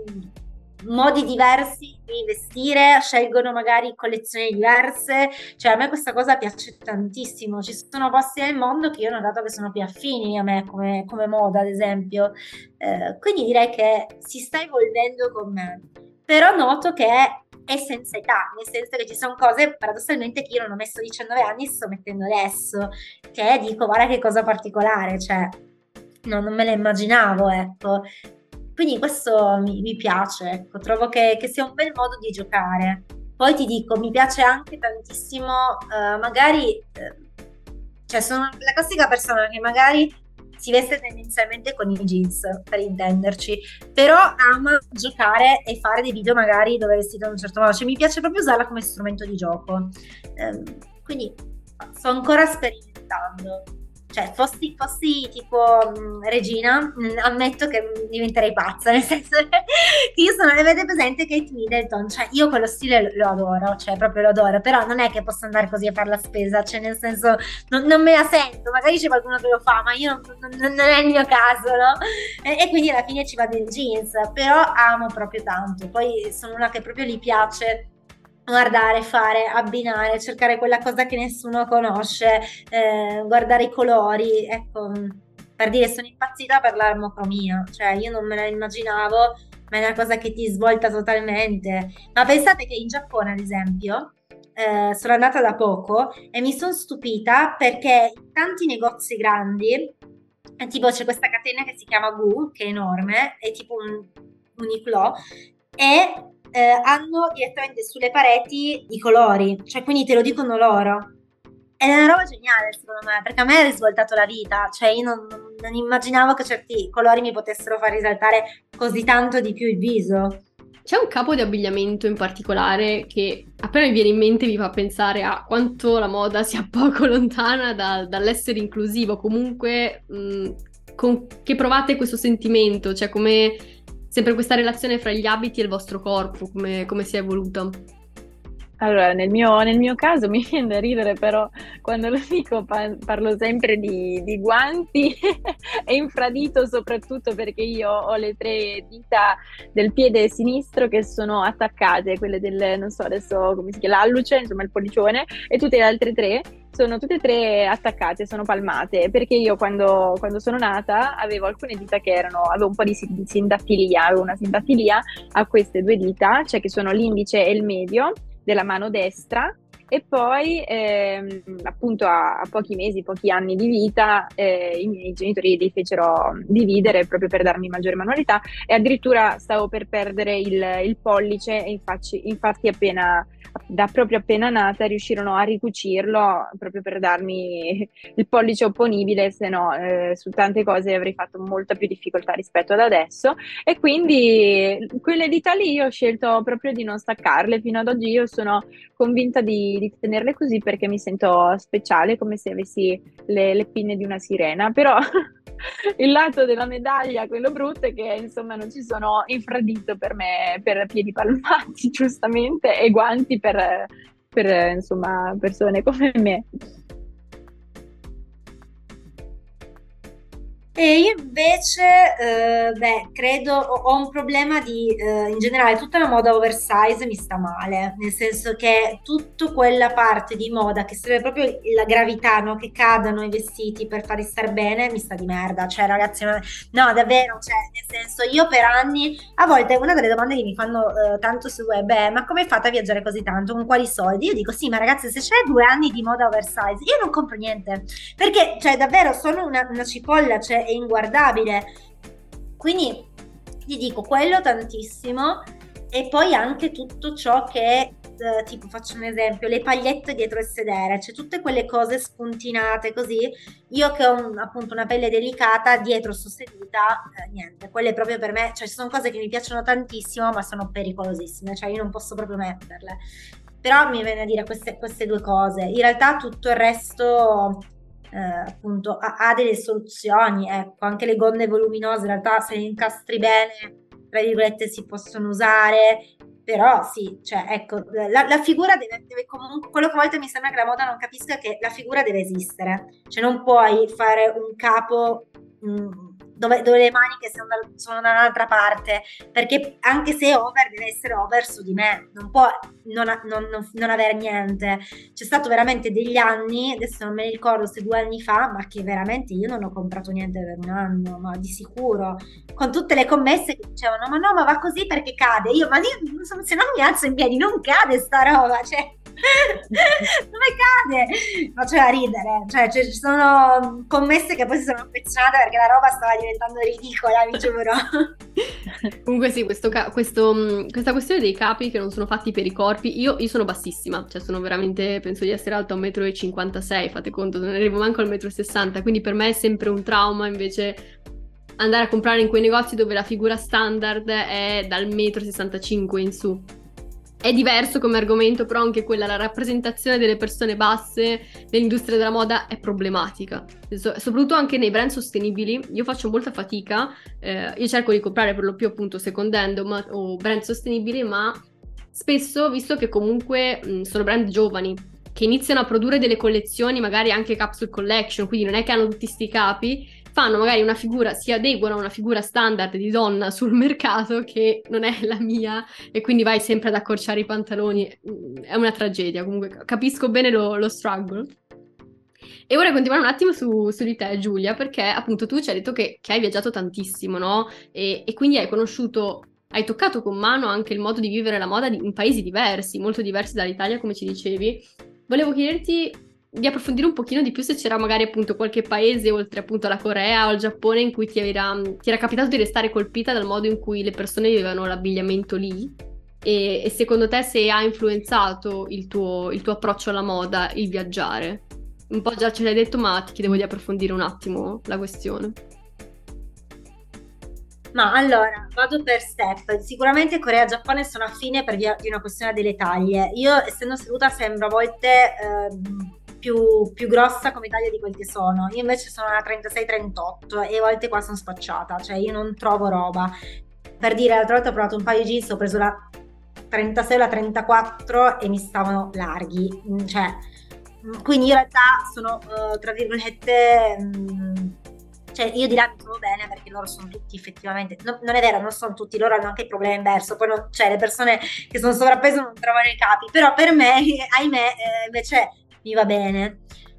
modi diversi di vestire, scelgono magari collezioni diverse, cioè a me questa cosa piace tantissimo, ci sono posti nel mondo che io ho notato che sono più affini a me come, come moda, ad esempio, eh, quindi direi che si sta evolvendo con me, però noto che è senza età, nel senso che ci sono cose paradossalmente che io non ho messo a diciannove anni e sto mettendo adesso, che dico guarda che cosa particolare, cioè no, non me la immaginavo, ecco. Quindi questo mi, mi piace, ecco, trovo che, che sia un bel modo di giocare. Poi ti dico, mi piace anche tantissimo, uh, magari, eh, cioè sono la classica persona che magari si veste tendenzialmente con i jeans, per intenderci, però ama giocare e fare dei video magari dove è vestita in un certo modo, cioè mi piace proprio usarla come strumento di gioco. Um, quindi sto ancora sperimentando. Cioè, fossi, fossi tipo mh, Regina, mh, ammetto che diventerei pazza, nel senso che io sono, avete presente Kate Middleton, cioè io quello stile lo adoro, cioè proprio lo adoro, però non è che posso andare così a fare la spesa, cioè nel senso non, non me la sento, magari c'è qualcuno che lo fa, ma io non, non, non è il mio caso, no? E, e quindi alla fine ci vado in jeans, però amo proprio tanto, poi sono una che proprio gli piace guardare, fare, abbinare, cercare quella cosa che nessuno conosce, eh, guardare i colori, ecco, per dire sono impazzita per l'armocromia, cioè io non me la immaginavo, ma è una cosa che ti svolta totalmente. Ma pensate che in Giappone, ad esempio, eh, sono andata da poco e mi sono stupita perché in tanti negozi grandi, tipo c'è questa catena che si chiama Gu, che è enorme, è tipo un Uniqlo, e Eh, hanno direttamente sulle pareti i colori, cioè quindi te lo dicono loro. Ed è una roba geniale secondo me, perché a me ha risvoltato la vita, cioè io non, non immaginavo che certi colori mi potessero far risaltare così tanto di più il viso. C'è un capo di abbigliamento in particolare che appena mi viene in mente mi fa pensare a quanto la moda sia poco lontana da, dall'essere inclusivo, comunque mh, con, che provate questo sentimento, cioè come sempre questa relazione fra gli abiti e il vostro corpo, come, come si è evoluta? Allora, nel mio, nel mio caso mi viene da ridere, però quando lo dico pa- parlo sempre di, di guanti e infradito, soprattutto perché io ho le tre dita del piede sinistro che sono attaccate, quelle del, non so adesso come si chiama, l'alluce, insomma il pollicione, e tutte le altre tre sono tutte e tre attaccate, sono palmate, perché io quando, quando sono nata avevo alcune dita che erano, avevo un po' di sin- sindattilia, avevo una sindattilia a queste due dita, cioè che sono l'indice e il medio della mano destra, e poi ehm, appunto a, a pochi mesi, pochi anni di vita eh, i miei genitori li fecero dividere proprio per darmi maggiore manualità, e addirittura stavo per perdere il, il pollice, e infatti, infatti appena da proprio appena nata riuscirono a ricucirlo proprio per darmi il pollice opponibile, se no eh, su tante cose avrei fatto molta più difficoltà rispetto ad adesso, e quindi quelle dita lì io ho scelto proprio di non staccarle. Fino ad oggi io sono convinta di, di tenerle così perché mi sento speciale, come se avessi le, le pinne di una sirena, però il lato della medaglia, quello brutto, è che insomma non ci sono infradito per me, per piedi palmati giustamente, e guanti per, per insomma persone come me. E io invece, eh, beh, credo ho, ho un problema di, eh, in generale, tutta la moda oversize mi sta male, nel senso che tutta quella parte di moda che serve proprio la gravità, no? Che cadano i vestiti per farli star bene, mi sta di merda, cioè ragazzi, no, no, davvero, cioè, nel senso, io per anni, a volte una delle domande che mi fanno eh, tanto su web è: ma come fate a viaggiare così tanto, con quali soldi? Io dico: sì, ma ragazzi, se c'è due anni di moda oversize, io non compro niente, perché, cioè, davvero, sono una, una cipolla, cioè, è inguardabile. Quindi ti dico quello tantissimo, e poi anche tutto ciò che eh, tipo, faccio un esempio, le pagliette dietro il sedere, cioè tutte quelle cose spuntinate così. Io che ho un, appunto una pelle delicata, dietro sto seduta, eh, niente, quelle proprio per me, cioè ci sono cose che mi piacciono tantissimo ma sono pericolosissime, cioè io non posso proprio metterle. Però mi viene a dire queste, queste due cose. In realtà tutto il resto eh, appunto ha, ha delle soluzioni, ecco, anche le gonne voluminose in realtà se le incastri bene, tra virgolette, si possono usare, però sì, cioè ecco, la, la figura deve, deve comunque, quello che a volte mi sembra che la moda non capisca è che la figura deve esistere, cioè non puoi fare un capo mh, dove, dove le maniche sono, da, sono da un'altra parte, perché anche se è over deve essere over su di me, non può non, non, non, non avere niente. C'è stato veramente degli anni, adesso non me ne ricordo se due anni fa, ma che veramente io non ho comprato niente per un anno, ma di sicuro, con tutte le commesse che dicevano: ma no, ma va così perché cade. Io, ma io, insomma, se non mi alzo in piedi non cade sta roba, cioè dove cade? Faceva ridere, cioè, cioè ci sono commesse che poi si sono affezionate perché la roba stava diventando ridicola, mi giuro. Comunque sì, questo, ca- questo, mh, questa questione dei capi che non sono fatti per i corpi, io, io sono bassissima, cioè sono veramente, penso di essere alta un metro e cinquantasei, fate conto, non arrivo manco al metro e sessanta, quindi per me è sempre un trauma invece andare a comprare in quei negozi dove la figura standard è dal metro e sessantacinque in su. È diverso come argomento, però anche quella, la rappresentazione delle persone basse nell'industria della moda è problematica. So- soprattutto anche nei brand sostenibili, io faccio molta fatica, eh, io cerco di comprare per lo più appunto second hand o, ma- o brand sostenibili, ma spesso, visto che comunque mh, sono brand giovani, che iniziano a produrre delle collezioni, magari anche capsule collection, quindi non è che hanno tutti sti capi, fanno magari una figura, si adeguano a una figura standard di donna sul mercato che non è la mia, e quindi vai sempre ad accorciare i pantaloni. È una tragedia, comunque capisco bene lo, lo struggle. E vorrei continuare un attimo su, su di te, Giulia, perché appunto tu ci hai detto che, che hai viaggiato tantissimo, no? E, e quindi hai conosciuto, hai toccato con mano anche il modo di vivere la moda di, in paesi diversi, molto diversi dall'Italia, come ci dicevi. Volevo chiederti di approfondire un pochino di più se c'era magari appunto qualche paese, oltre appunto alla Corea o al Giappone, in cui ti era, ti era capitato di restare colpita dal modo in cui le persone vivevano l'abbigliamento lì, e, e secondo te se ha influenzato il tuo, il tuo approccio alla moda, il viaggiare. Un po' già ce l'hai detto, ma ti chiedevo di approfondire un attimo la questione. Ma allora, vado per step. Sicuramente Corea e Giappone sono affine per via di una questione delle taglie. Io, essendo seduta, sembro a volte ehm, più, più grossa come taglia di quel che sono. Io invece sono una trentasei trentotto e a volte qua sono spacciata, cioè io non trovo roba. per dire, l'altra volta ho provato un paio di jeans, ho preso la trentasei o la trentaquattro e mi stavano larghi, cioè, quindi in realtà sono, uh, tra virgolette, um, cioè io di là mi trovo bene perché loro sono tutti effettivamente, no, non è vero, non sono tutti, loro hanno anche il problema inverso, poi non, cioè le persone che sono sovrappeso non trovano i capi, però per me, ahimè, eh, invece mi va bene.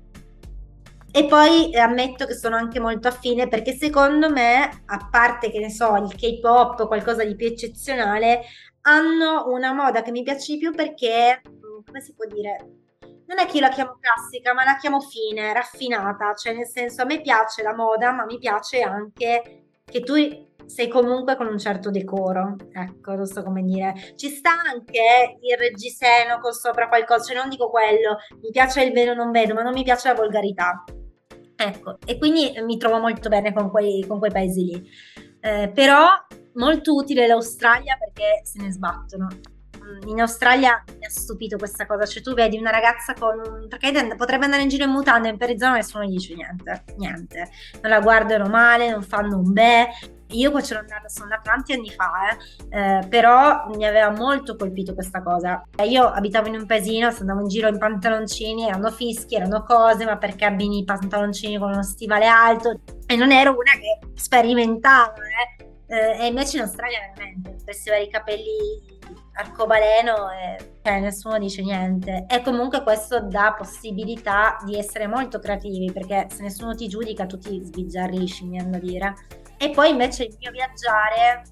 E poi eh, ammetto che sono anche molto affine perché secondo me, a parte che ne so, il K-pop o qualcosa di più eccezionale, hanno una moda che mi piace di più perché, come si può dire, non è che io la chiamo classica, ma la chiamo fine, raffinata, cioè nel senso a me piace la moda, ma mi piace anche che tu sei comunque con un certo decoro, ecco, non so come dire. Ci sta anche il reggiseno con sopra qualcosa, cioè non dico quello, mi piace il vedo non vedo, ma non mi piace la volgarità. Ecco, e quindi mi trovo molto bene con quei, con quei paesi lì. Eh, però molto utile l'Australia perché se ne sbattono. In Australia mi ha stupito questa cosa, cioè tu vedi una ragazza con un... perché potrebbe andare in giro in mutande in Arizona e nessuno gli dice niente, niente, non la guardano male, non fanno un beh. Io poi c'ero andata, sono andata tanti anni fa, eh, eh, però mi aveva molto colpito questa cosa. Io abitavo in un paesino, andavo in giro in pantaloncini, erano fischi, erano cose, ma perché abbini i pantaloncini con uno stivale alto? E non ero una che sperimentava, eh. Eh, e invece in Australia veramente, potresti avere i capelli arcobaleno e cioè, nessuno dice niente. E comunque questo dà possibilità di essere molto creativi, perché se nessuno ti giudica tu ti sbizzarrisci, mi viene da dire. E poi invece il mio viaggiare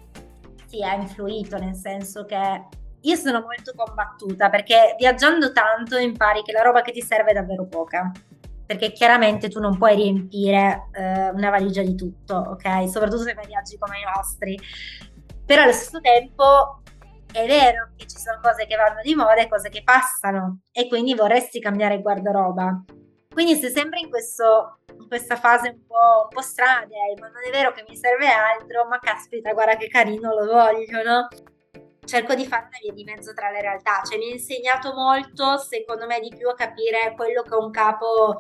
sì, ha influito, nel senso che io sono molto combattuta, perché viaggiando tanto impari che la roba che ti serve è davvero poca, perché chiaramente tu non puoi riempire eh, una valigia di tutto, ok? Soprattutto se fai viaggi come i nostri. Però allo stesso tempo è vero che ci sono cose che vanno di moda e cose che passano, e quindi vorresti cambiare guardaroba. Quindi sei sempre in, questo, in questa fase un po', un po' strana, ma non è vero che mi serve altro, ma caspita, guarda che carino, lo voglio, no? Cerco di fare una via di mezzo tra le realtà, cioè mi ha insegnato molto, secondo me, di più a capire quello che è un capo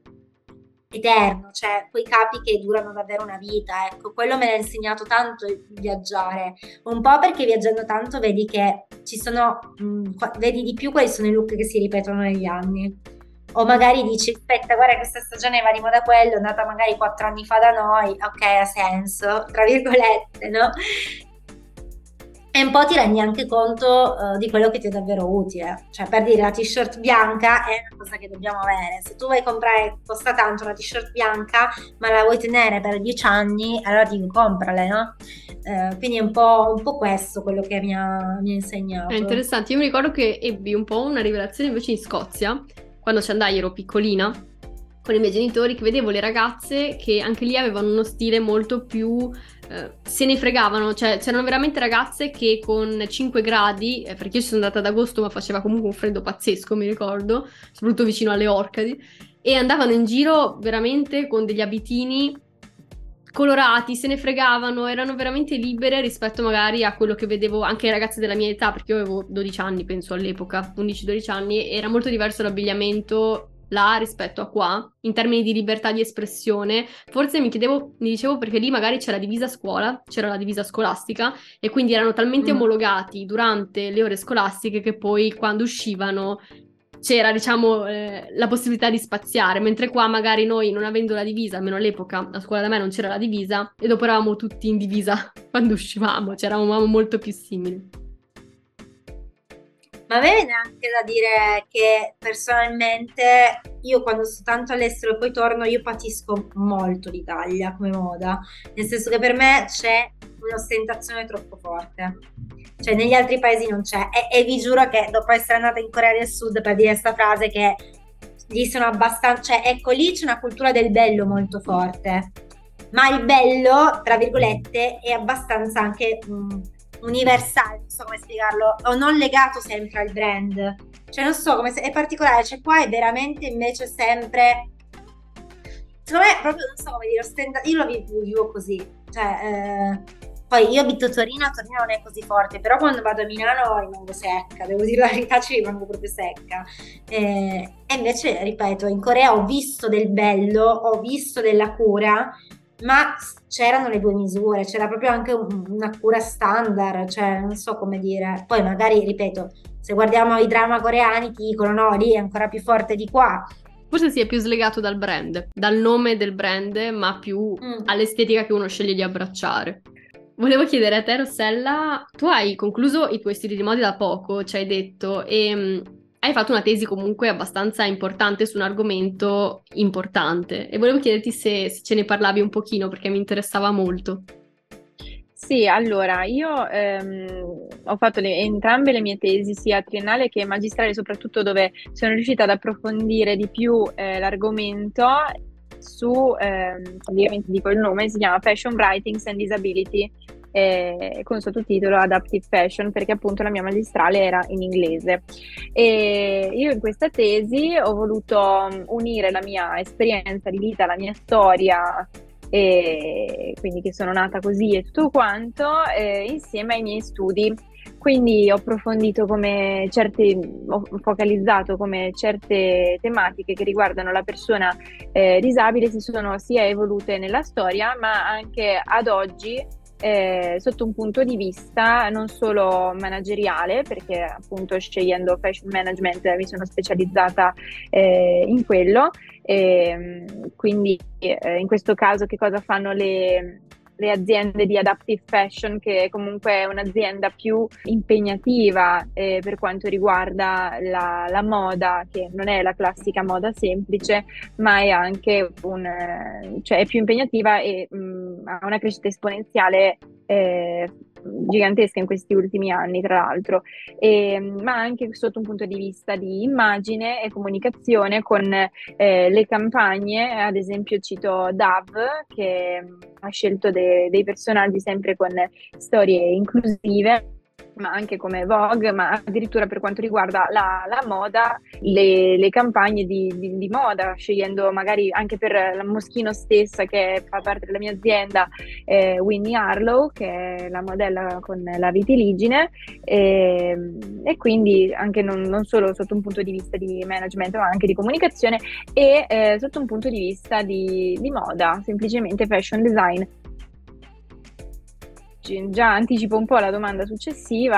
eterno, cioè quei capi che durano davvero una vita, ecco, quello me l'ha insegnato tanto il viaggiare, un po' perché viaggiando tanto vedi che ci sono, mh, vedi di più quali sono i look che si ripetono negli anni, o magari dici, aspetta, guarda questa stagione va di moda quello, è andata magari quattro anni fa da noi, ok, ha senso, tra virgolette, no? E un po' ti rendi anche conto uh, di quello che ti è davvero utile, cioè per dire la t-shirt bianca è una cosa che dobbiamo avere, se tu vuoi comprare, costa tanto una t-shirt bianca ma la vuoi tenere per dieci anni, allora dico comprale, no? Uh, quindi è un po', un po' questo quello che mi ha, mi ha insegnato. È interessante, io mi ricordo che ebbi un po' una rivelazione invece in Scozia, quando ci andai ero piccolina, con i miei genitori, che vedevo le ragazze che anche lì avevano uno stile molto più... Uh, se ne fregavano, cioè c'erano veramente ragazze che con cinque gradi, eh, perché io ci sono andata ad agosto ma faceva comunque un freddo pazzesco, mi ricordo, soprattutto vicino alle Orcadi, e andavano in giro veramente con degli abitini colorati, se ne fregavano, erano veramente libere rispetto magari a quello che vedevo anche le ragazze della mia età, perché io avevo dodici anni penso all'epoca, undici dodici anni, e era molto diverso l'abbigliamento là rispetto a qua, in termini di libertà di espressione. Forse mi chiedevo, mi dicevo perché lì magari c'era la divisa a scuola, c'era la divisa scolastica, e quindi erano talmente mm. omologati durante le ore scolastiche che poi quando uscivano c'era, diciamo, eh, la possibilità di spaziare, mentre qua magari noi, non avendo la divisa, almeno all'epoca a scuola da me non c'era la divisa, e dopo eravamo tutti in divisa quando uscivamo, cioè eravamo molto più simili. Ma a me viene anche da dire che personalmente io quando sto tanto all'estero e poi torno, io patisco molto l'Italia come moda, nel senso che per me c'è un'ostentazione troppo forte, cioè negli altri paesi non c'è, e, e vi giuro che dopo essere andata in Corea del Sud, per dire questa frase, che lì sono abbastanza, cioè ecco, lì c'è una cultura del bello molto forte, ma il bello, tra virgolette, è abbastanza anche... Mh, universale, non so come spiegarlo, o non legato sempre al brand, cioè non so come se è particolare, cioè qua è veramente invece sempre, secondo me proprio non so come dire, ostenta- io lo vivo, vivo così, cioè eh, poi io abito a Torino, a Torino non è così forte, però quando vado a Milano rimango secca, devo dire la verità, ci rimango proprio secca, eh, e invece ripeto, in Corea ho visto del bello, ho visto della cura, ma c'erano le due misure, c'era proprio anche un- una cura standard, cioè non so come dire. Poi magari, ripeto, se guardiamo i drama coreani ti dicono no, lì è ancora più forte di qua. Forse si è più slegato dal brand, dal nome del brand, ma più Mm. all'estetica che uno sceglie di abbracciare. Volevo chiedere a te, Rossella, tu hai concluso i tuoi studi di moda da poco, ci hai detto, e mh, hai fatto una tesi comunque abbastanza importante su un argomento importante. E volevo chiederti se, se ce ne parlavi un pochino, perché mi interessava molto. Sì, allora io ehm, ho fatto le- entrambe le mie tesi, sia triennale che magistrale, soprattutto dove sono riuscita ad approfondire di più eh, l'argomento su, ehm, ovviamente dico il nome, si chiama Fashion Writings and Disability, eh, con sottotitolo Adaptive Fashion, perché appunto la mia magistrale era in inglese. E io in questa tesi ho voluto mm, unire la mia esperienza di vita, la mia storia, e quindi che sono nata così e tutto quanto, eh, insieme ai miei studi. Quindi ho approfondito come certe, ho focalizzato come certe tematiche che riguardano la persona eh, disabile si sono sia evolute nella storia, ma anche ad oggi eh, sotto un punto di vista non solo manageriale, perché appunto scegliendo fashion management mi sono specializzata eh, in quello. E, quindi eh, in questo caso che cosa fanno le, le aziende di adaptive fashion, che comunque è un'azienda più impegnativa eh, per quanto riguarda la, la moda, che non è la classica moda semplice, ma è anche un, eh, cioè è più impegnativa e mh, ha una crescita esponenziale eh, gigantesca in questi ultimi anni, tra l'altro, e, ma anche sotto un punto di vista di immagine e comunicazione con eh, le campagne. Ad esempio cito Dove, che ha scelto de- dei personaggi sempre con storie inclusive, ma anche come Vogue, ma addirittura per quanto riguarda la, la moda, le, le campagne di, di- di moda, scegliendo magari anche per la Moschino stessa, che fa parte della mia azienda, eh, Winnie Harlow, che è la modella con la vitiligine, e, e quindi anche non, non solo sotto un punto di vista di management, ma anche di comunicazione e eh, sotto un punto di vista di, di moda, semplicemente fashion design. Già anticipo un po' la domanda successiva.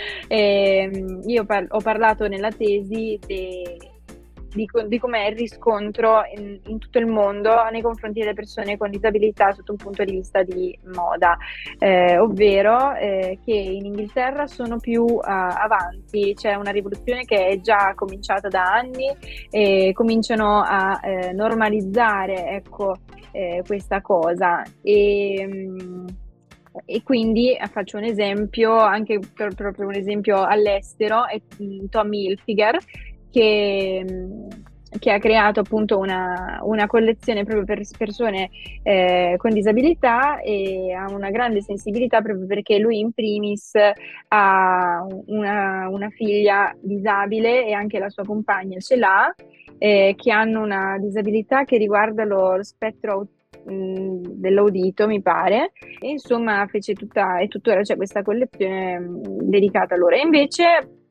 Ehm, io par- ho parlato nella tesi de- di, co- di com'è il riscontro in, in tutto il mondo nei confronti delle persone con disabilità sotto un punto di vista di moda, eh, ovvero eh, che in Inghilterra sono più uh, avanti, c'è una rivoluzione che è già cominciata da anni e cominciano a eh, normalizzare, ecco, eh, questa cosa. E, mh, e quindi eh, faccio un esempio, anche per, proprio un esempio all'estero, è mm, Tommy Hilfiger, che, mm, che ha creato appunto una, una collezione proprio per persone eh, con disabilità, e ha una grande sensibilità proprio perché lui in primis ha una, una figlia disabile e anche la sua compagna ce l'ha, eh, che hanno una disabilità che riguarda lo, lo spettro aut- mh, dell'udito, mi pare, e insomma fece tutta, e tuttora c'è questa collezione mh, dedicata a loro. E invece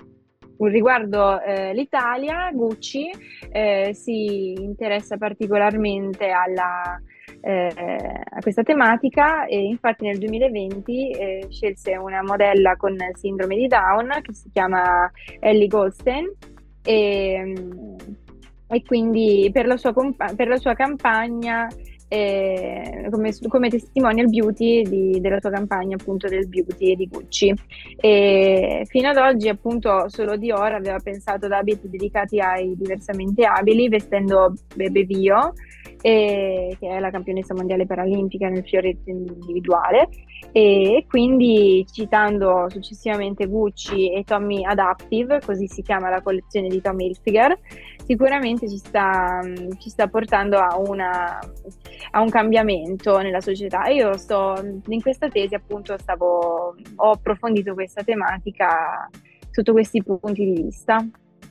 riguardo eh, l'Italia, Gucci eh, si interessa particolarmente alla, eh, a questa tematica, e infatti nel duemilaventi eh, scelse una modella con sindrome di Down che si chiama Ellie Goldstein, e, e quindi per la sua, compa- per la sua campagna eh, come, come testimonial beauty di- della sua campagna appunto del beauty di Gucci. E fino ad oggi appunto solo Dior aveva pensato ad abiti dedicati ai diversamente abili, vestendo Bebe Vio, e, che è la campionessa mondiale paralimpica nel fioretto individuale, e quindi citando successivamente Gucci e Tommy Adaptive, così si chiama la collezione di Tommy Hilfiger, sicuramente ci sta, ci sta portando a, una, a un cambiamento nella società. E io sto in questa tesi appunto stavo, ho approfondito questa tematica sotto questi punti di vista.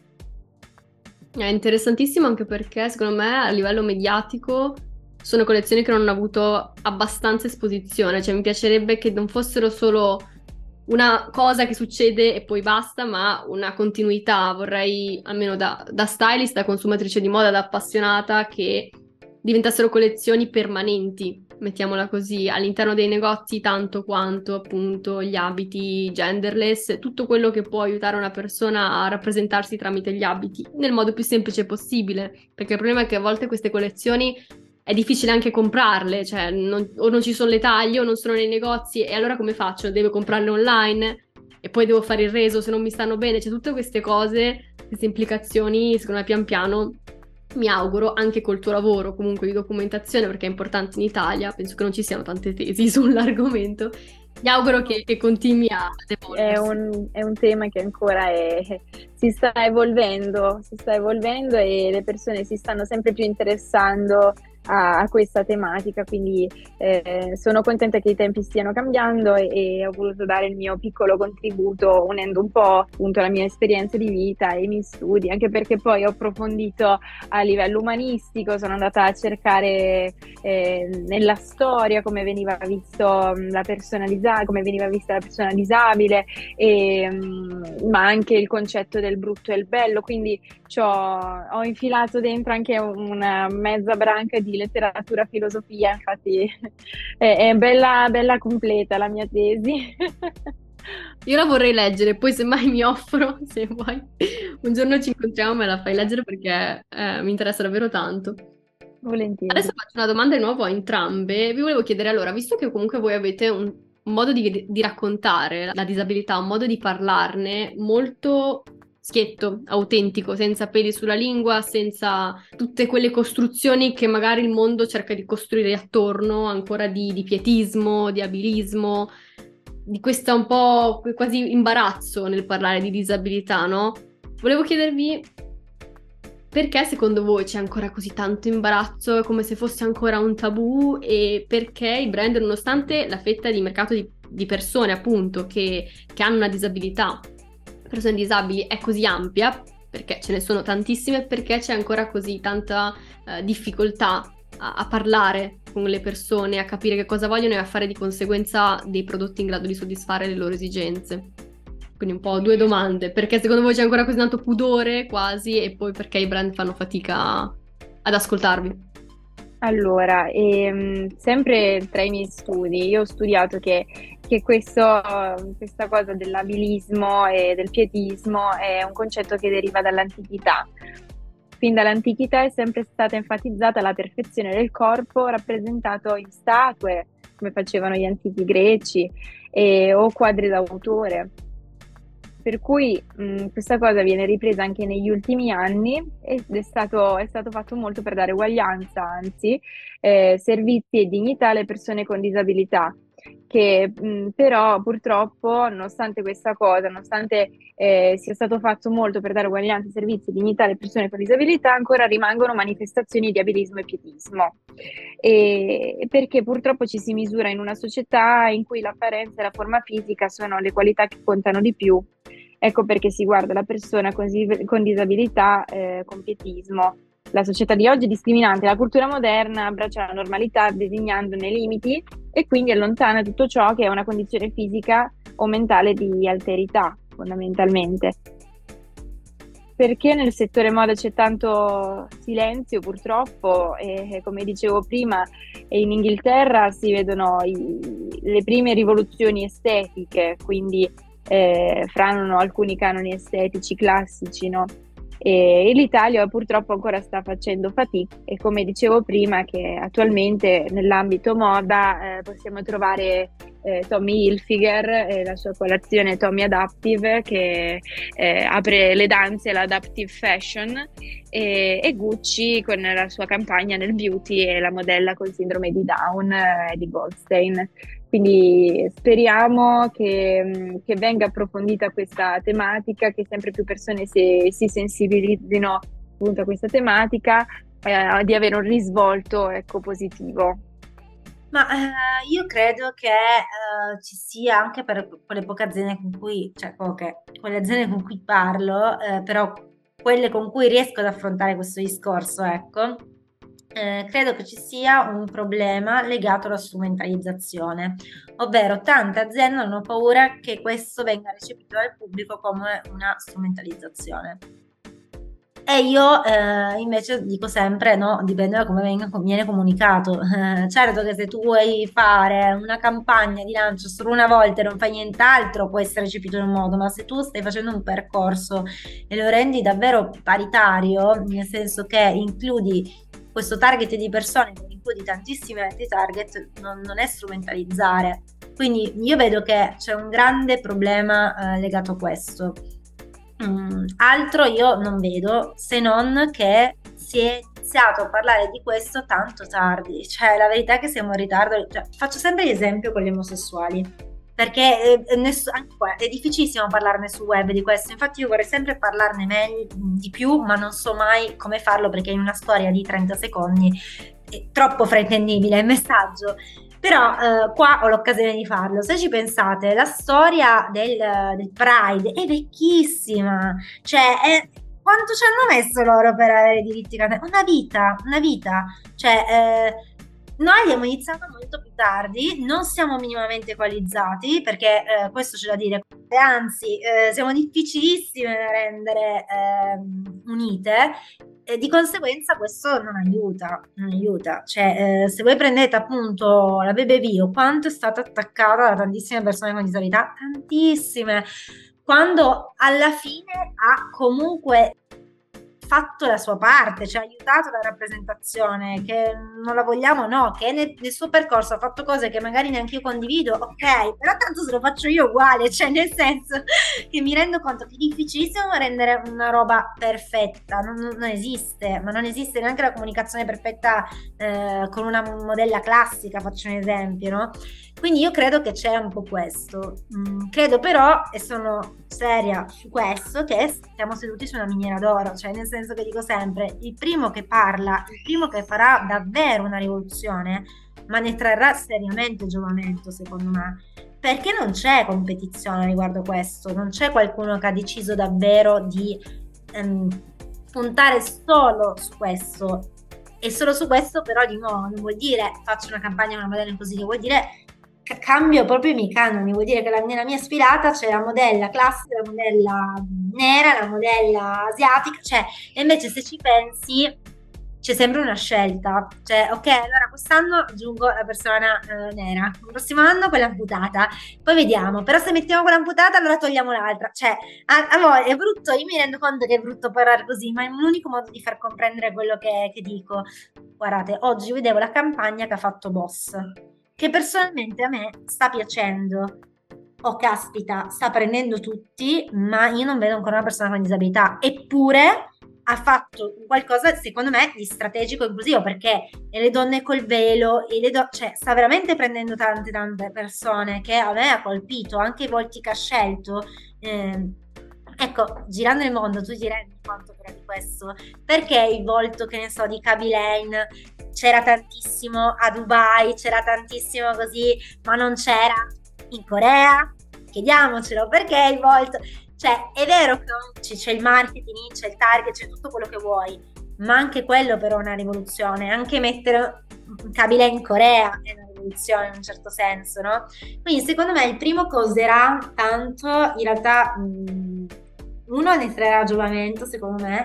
È interessantissimo anche perché secondo me a livello mediatico sono collezioni che non hanno avuto abbastanza esposizione, cioè mi piacerebbe che non fossero solo una cosa che succede e poi basta, ma una continuità. Vorrei, almeno da, da stylist, da consumatrice di moda, da appassionata, che diventassero collezioni permanenti, mettiamola così, all'interno dei negozi tanto quanto appunto gli abiti genderless, tutto quello che può aiutare una persona a rappresentarsi tramite gli abiti nel modo più semplice possibile, perché il problema è che a volte queste collezioni è difficile anche comprarle, cioè non, o non ci sono le taglie o non sono nei negozi, e allora come faccio? Devo comprarle online e poi devo fare il reso se non mi stanno bene, cioè tutte queste cose, queste implicazioni, secondo me pian piano mi auguro anche col tuo lavoro comunque di documentazione, perché è importante in Italia, penso che non ci siano tante tesi sull'argomento, mi auguro che, che continui a È evolversi. un, è un tema che ancora è, si sta evolvendo, si sta evolvendo e le persone si stanno sempre più interessando a, a questa tematica, quindi eh, sono contenta che i tempi stiano cambiando e, e ho voluto dare il mio piccolo contributo unendo un po' appunto la mia esperienza di vita e i miei studi, anche perché poi ho approfondito a livello umanistico, sono andata a cercare eh, nella storia come veniva visto la persona disabile, come veniva vista la persona disabile, e, ma anche il concetto del brutto e il bello, quindi ho infilato dentro anche una mezza branca di letteratura filosofia, infatti è, è bella, bella completa la mia tesi. Io la vorrei leggere, poi se mai mi offro, se vuoi, un giorno ci incontriamo e me la fai leggere perché eh, mi interessa davvero tanto. Volentieri. Adesso faccio una domanda di nuovo a entrambe. Vi volevo chiedere allora, visto che comunque voi avete un, un modo di, di raccontare la disabilità, un modo di parlarne molto schietto, autentico, senza peli sulla lingua, senza tutte quelle costruzioni che magari il mondo cerca di costruire attorno, ancora di, di pietismo, di abilismo, di questo un po' quasi imbarazzo nel parlare di disabilità, no? Volevo chiedervi perché secondo voi c'è ancora così tanto imbarazzo, come se fosse ancora un tabù, e perché i brand, nonostante la fetta di mercato di, di persone appunto che, che hanno una disabilità, persone disabili, è così ampia, perché ce ne sono tantissime, perché c'è ancora così tanta eh, difficoltà a, a parlare con le persone, a capire che cosa vogliono e a fare di conseguenza dei prodotti in grado di soddisfare le loro esigenze. Quindi un po' due domande: perché secondo voi c'è ancora così tanto pudore quasi, e poi perché i brand fanno fatica ad ascoltarvi? Allora, ehm, sempre tra i miei studi, io ho studiato che, che questo, questa cosa dell'abilismo e del pietismo è un concetto che deriva dall'antichità. Fin dall'antichità è sempre stata enfatizzata la perfezione del corpo rappresentato in statue, come facevano gli antichi greci, e, o quadri d'autore. Per cui mh, questa cosa viene ripresa anche negli ultimi anni ed è stato, è stato fatto molto per dare uguaglianza, anzi, eh, servizi e dignità alle persone con disabilità, che mh, però purtroppo, nonostante questa cosa, nonostante eh, sia stato fatto molto per dare uguaglianza, servizi e dignità alle persone con disabilità, ancora rimangono manifestazioni di abilismo e pietismo. E perché purtroppo ci si misura in una società in cui l'apparenza e la forma fisica sono le qualità che contano di più. Ecco perché si guarda la persona con, con disabilità eh, con pietismo. La società di oggi è discriminante, la cultura moderna abbraccia la normalità designandone limiti e quindi allontana tutto ciò che è una condizione fisica o mentale di alterità, fondamentalmente. Perché nel settore moda c'è tanto silenzio, purtroppo, e come dicevo prima, in Inghilterra si vedono i, le prime rivoluzioni estetiche, quindi eh, franano alcuni canoni estetici classici, no? E, e l'Italia purtroppo ancora sta facendo fatica, e come dicevo prima che attualmente nell'ambito moda eh, possiamo trovare eh, Tommy Hilfiger e la sua collezione Tommy Adaptive che eh, apre le danze all'adaptive fashion, e, e Gucci con la sua campagna nel beauty e la modella col sindrome di Down eh, di Goldstein. Quindi speriamo che, che venga approfondita questa tematica, che sempre più persone si, si sensibilizzino appunto a questa tematica, eh, di avere un risvolto, ecco, positivo. Ma eh, io credo che eh, ci sia anche per quelle poche aziende con cui, cioè poche, quelle aziende con cui parlo, eh, però quelle con cui riesco ad affrontare questo discorso, ecco, eh, credo che ci sia un problema legato alla strumentalizzazione, ovvero tante aziende hanno paura che questo venga recepito dal pubblico come una strumentalizzazione. E io eh, invece dico sempre, no, dipende da come venga- viene comunicato. Eh, certo che se tu vuoi fare una campagna di lancio solo una volta e non fai nient'altro, può essere recepito in un modo, ma se tu stai facendo un percorso e lo rendi davvero paritario, nel senso che includi questo target di persone, che includi tantissimi altri target, non, non è strumentalizzare. Quindi io vedo che c'è un grande problema eh, legato a questo. Mm, altro io non vedo, se non che si è iniziato a parlare di questo tanto tardi, cioè la verità è che siamo in ritardo. Cioè, faccio sempre l'esempio con gli omosessuali, perché eh, ness- anche qua è difficilissimo parlarne sul web di questo, infatti io vorrei sempre parlarne meglio, di più, ma non so mai come farlo, perché in una storia di trenta secondi è troppo fraintendibile il messaggio. Però eh, qua ho l'occasione di farlo. Se ci pensate, la storia del, del Pride è vecchissima, cioè è- quanto ci hanno messo loro per avere i diritti? cana- Una vita, una vita. Cioè, eh, noi abbiamo iniziato molto più tardi, non siamo minimamente equalizzati, perché eh, questo c'è da dire, anzi, eh, siamo difficilissime da rendere ehm, unite, e di conseguenza questo non aiuta, non aiuta. Cioè, eh, se voi prendete appunto la Bebe Bio, quanto è stata attaccata da tantissime persone con disabilità, tantissime, quando alla fine ha comunque fatto la sua parte, ci ha aiutato la rappresentazione, che non la vogliamo, no, che nel, nel suo percorso ha fatto cose che magari neanche io condivido, ok, però tanto se lo faccio io uguale, cioè nel senso che mi rendo conto che è difficilissimo rendere una roba perfetta, non, non esiste, ma non esiste neanche la comunicazione perfetta eh, con una modella classica, faccio un esempio, no? Quindi io credo che c'è un po' questo. Mm, credo però, e sono seria su questo, che siamo seduti su una miniera d'oro, cioè nel senso che dico sempre, il primo che parla, il primo che farà davvero una rivoluzione, ma ne trarrà seriamente giovamento, secondo me, perché non c'è competizione riguardo questo, non c'è qualcuno che ha deciso davvero di ehm, puntare solo su questo. E solo su questo però di nuovo non vuol dire faccio una campagna con una modella inclusiva, vuol dire cambio proprio i miei canoni, vuol dire che la, nella mia sfilata c'è la modella classica, la modella nera, la modella asiatica, cioè, e invece se ci pensi c'è sempre una scelta, cioè ok, allora quest'anno aggiungo la persona eh, nera, il prossimo anno quella amputata, poi vediamo, però se mettiamo quella amputata allora togliamo l'altra, cioè a, a voi è brutto, io mi rendo conto che è brutto parlare così, ma è l'unico modo di far comprendere quello che, che dico. Guardate, oggi vedevo la campagna che ha fatto Boss, che personalmente a me sta piacendo. Oh caspita, sta prendendo tutti, ma io non vedo ancora una persona con disabilità, eppure ha fatto qualcosa secondo me di strategico e inclusivo, perché e le donne col velo e le do- cioè sta veramente prendendo tante tante persone, che a me ha colpito, anche i volti che ha scelto. eh, ecco, girando il mondo tu ti rendi conto però di questo, perché il volto, che ne so, di Khaby Lame c'era tantissimo a Dubai, c'era tantissimo così, ma non c'era in Corea? Chiediamocelo, perché il volto, cioè è vero che c'è il marketing, c'è il target, c'è tutto quello che vuoi, ma anche quello però è una rivoluzione, anche mettere Khaby Lame in Corea è una rivoluzione in un certo senso, no? Quindi secondo me il primo che userà tanto, in realtà mh, uno ne trarrà giovamento secondo me,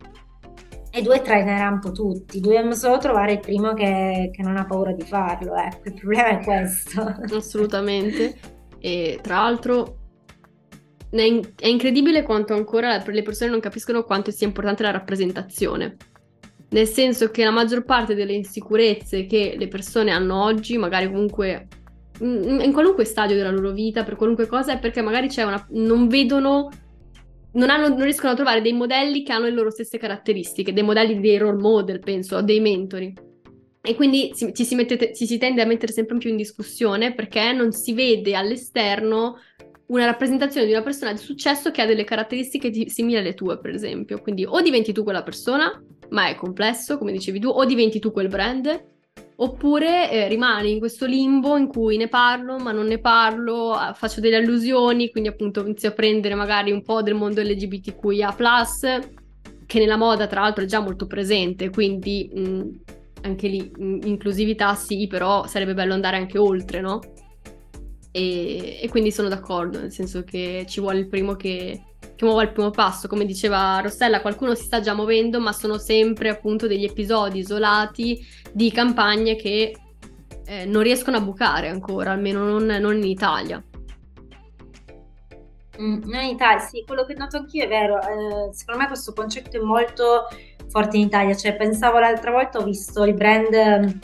e due trainerà un po' tutti, dobbiamo solo trovare il primo che, che non ha paura di farlo, ecco, il problema è questo. Assolutamente. E tra l'altro è, in- è incredibile quanto ancora le persone non capiscono quanto sia importante la rappresentazione. Nel senso che la maggior parte delle insicurezze che le persone hanno oggi, magari comunque in, in qualunque stadio della loro vita, per qualunque cosa, è perché magari c'è una, non vedono, non, hanno, non riescono a trovare dei modelli che hanno le loro stesse caratteristiche, dei modelli, dei role model, penso, dei mentori. E quindi ci, ci, si mette, ci si tende a mettere sempre più in discussione perché non si vede all'esterno una rappresentazione di una persona di successo che ha delle caratteristiche di, simili alle tue, per esempio. Quindi o diventi tu quella persona, ma è complesso, come dicevi tu, o diventi tu quel brand, oppure eh, rimani in questo limbo in cui ne parlo, ma non ne parlo, eh, faccio delle allusioni, quindi appunto inizio a prendere magari un po' del mondo L G B T Q I A plus, che nella moda tra l'altro è già molto presente, quindi mh, anche lì mh, inclusività sì, però sarebbe bello andare anche oltre, no? E, e quindi sono d'accordo, nel senso che ci vuole il primo che, che muova il primo passo. Come diceva Rossella, qualcuno si sta già muovendo, ma sono sempre appunto degli episodi isolati di campagne che eh, non riescono a bucare ancora, almeno non, non in Italia. Mm, non in Italia, sì, quello che noto anch'io è vero. Eh, secondo me questo concetto è molto forte in Italia, cioè pensavo l'altra volta, ho visto il brand,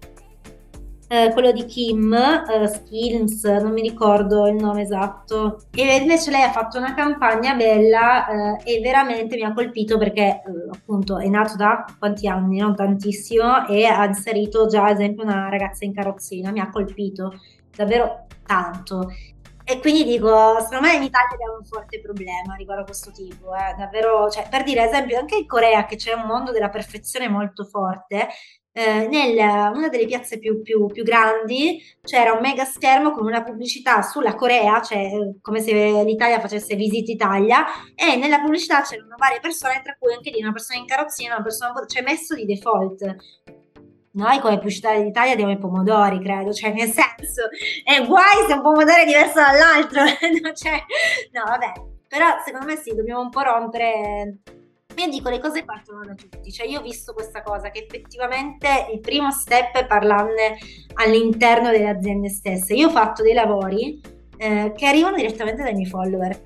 eh, quello di Kim, eh, Skills, non mi ricordo il nome esatto, e invece lei ha fatto una campagna bella, eh, e veramente mi ha colpito perché eh, appunto è nato da quanti anni, non tantissimo, e ha inserito già ad esempio una ragazza in carrozzina, mi ha colpito davvero tanto. E quindi dico, secondo me in Italia abbiamo un forte problema riguardo a questo tipo, eh, davvero, cioè, per dire, ad esempio, anche in Corea, che c'è un mondo della perfezione molto forte, eh, nel, una delle piazze più, più, più grandi c'era un mega schermo con una pubblicità sulla Corea, cioè eh, come se l'Italia facesse Visit Italia, e nella pubblicità c'erano varie persone, tra cui anche lì una persona in carrozzina, una persona, cioè messo di default. Noi come pubblicità dell'Italia diamo i pomodori, credo, cioè nel senso, è guai se un pomodoro è diverso dall'altro, no, cioè, no vabbè, però secondo me sì, dobbiamo un po' rompere. Io dico, le cose partono da tutti, cioè io ho visto questa cosa, che effettivamente il primo step è parlarne all'interno delle aziende stesse. Io ho fatto dei lavori eh, che arrivano direttamente dai miei follower.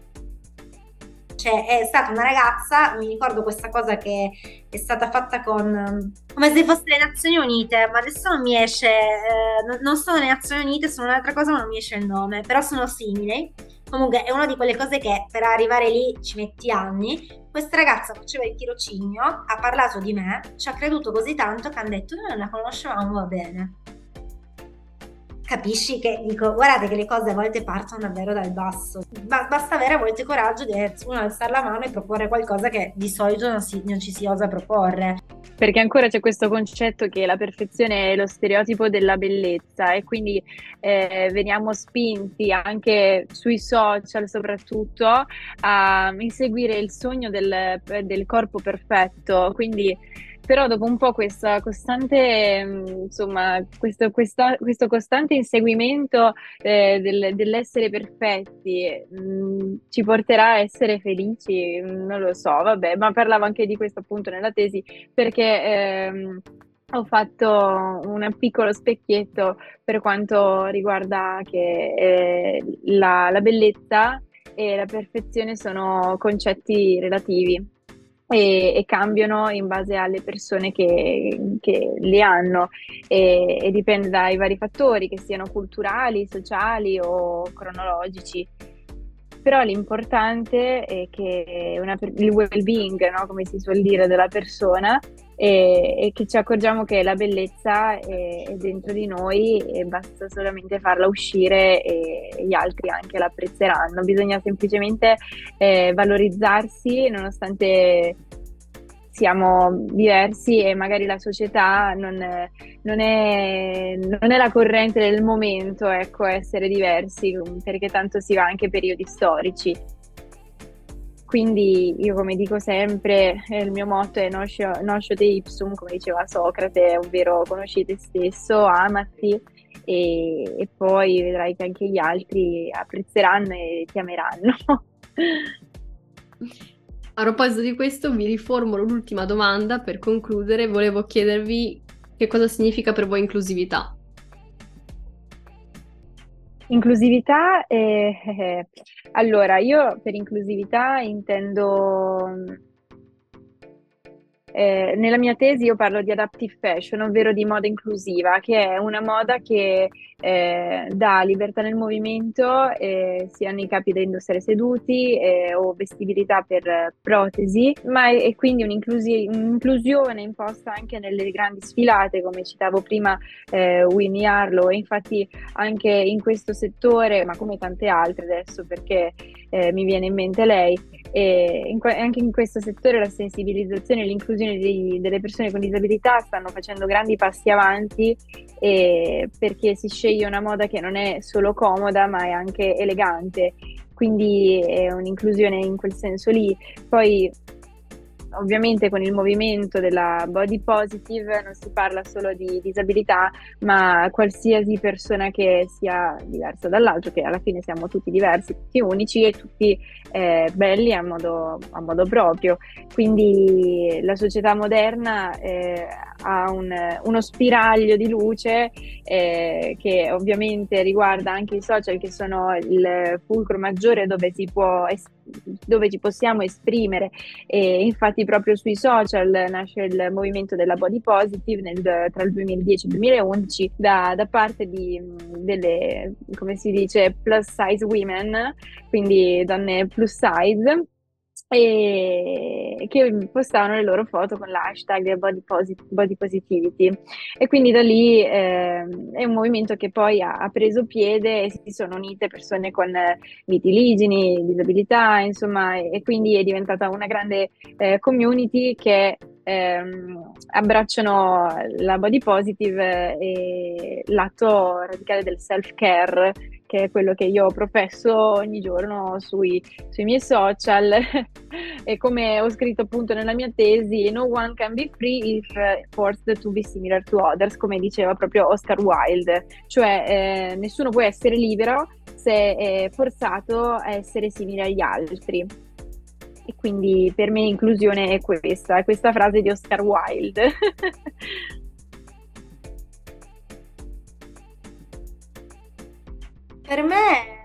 Cioè è stata una ragazza, mi ricordo questa cosa che è stata fatta con, come se fosse le Nazioni Unite, ma adesso non mi esce, eh, non, non sono le Nazioni Unite, sono un'altra cosa, ma non mi esce il nome, però sono simili. Comunque è una di quelle cose che per arrivare lì ci metti anni. Questa ragazza faceva il tirocinio, ha parlato di me, ci ha creduto così tanto che hanno detto noi non la conoscevamo, va bene. Capisci che dico, guardate che le cose a volte partono davvero dal basso, ba- basta avere a volte coraggio di uno alzare la mano e proporre qualcosa che di solito non, si, non ci si osa proporre. Perché ancora c'è questo concetto che la perfezione è lo stereotipo della bellezza e quindi eh, veniamo spinti anche sui social soprattutto a inseguire il sogno del, del corpo perfetto, quindi però dopo un po' questa costante, mh, insomma, questo, questa- questo costante inseguimento eh, del- dell'essere perfetti mh, ci porterà a essere felici, mh, non lo so, vabbè, ma parlavo anche di questo appunto nella tesi perché ehm, ho fatto un piccolo specchietto per quanto riguarda che eh, la, la bellezza e la perfezione sono concetti relativi e, e cambiano in base alle persone che, che li hanno e, e dipende dai vari fattori, che siano culturali, sociali o cronologici. Però l'importante è che una, il well-being, no, come si suol dire, della persona e, e che ci accorgiamo che la bellezza è, è dentro di noi e basta solamente farla uscire e gli altri anche la apprezzeranno. Bisogna semplicemente eh, valorizzarsi nonostante siamo diversi e magari la società non, non è, non è la corrente del momento, ecco, essere diversi, perché tanto si va anche periodi storici. Quindi io, come dico sempre, eh, il mio motto è noscio, noscio te ipsum, come diceva Socrate, ovvero conosci te stesso, amati e, e poi vedrai che anche gli altri apprezzeranno e ti ameranno. A proposito di questo, vi riformulo l'ultima domanda per concludere. Volevo chiedervi che cosa significa per voi inclusività. Inclusività, eh, eh, allora io per inclusività intendo, eh, nella mia tesi io parlo di adaptive fashion, ovvero di moda inclusiva, che è una moda che eh, dà libertà nel movimento, eh, sia nei capi da indossare seduti eh, o vestibilità per eh, protesi, ma è, è quindi un'inclusi- un'inclusione imposta anche nelle grandi sfilate, come citavo prima eh, Winnie Harlow, e infatti anche in questo settore, ma come tante altre adesso perché eh, mi viene in mente lei, e in, anche in questo settore la sensibilizzazione e l'inclusione dei, delle persone con disabilità stanno facendo grandi passi avanti eh, perché si sceglie una moda che non è solo comoda ma è anche elegante, quindi è un'inclusione in quel senso lì. Poi ovviamente con il movimento della body positive non si parla solo di disabilità, ma qualsiasi persona che sia diversa dall'altro, che alla fine siamo tutti diversi, tutti unici e tutti eh, belli a modo, a modo proprio. Quindi la società moderna eh, ha un, uno spiraglio di luce eh, che ovviamente riguarda anche i social, che sono il fulcro maggiore dove si può es- dove ci possiamo esprimere, e infatti proprio sui social nasce il movimento della body positive nel, tra il duemiladieci e il duemilaundici da, da parte di delle, come si dice, plus size women, quindi donne plus size, e che postavano le loro foto con l'hashtag body, posit- body positivity, e quindi da lì eh, è un movimento che poi ha, ha preso piede e si sono unite persone con eh, vitiligini, disabilità, insomma, e, e quindi è diventata una grande eh, community che ehm, abbracciano la body positive e l'atto radicale del self-care, che è quello che io professo ogni giorno sui, sui miei social. E come ho scritto appunto nella mia tesi, no one can be free if forced to be similar to others, come diceva proprio Oscar Wilde, cioè eh, nessuno può essere libero se è forzato a essere simile agli altri. E quindi per me inclusione è questa, è questa frase di Oscar Wilde. Per me,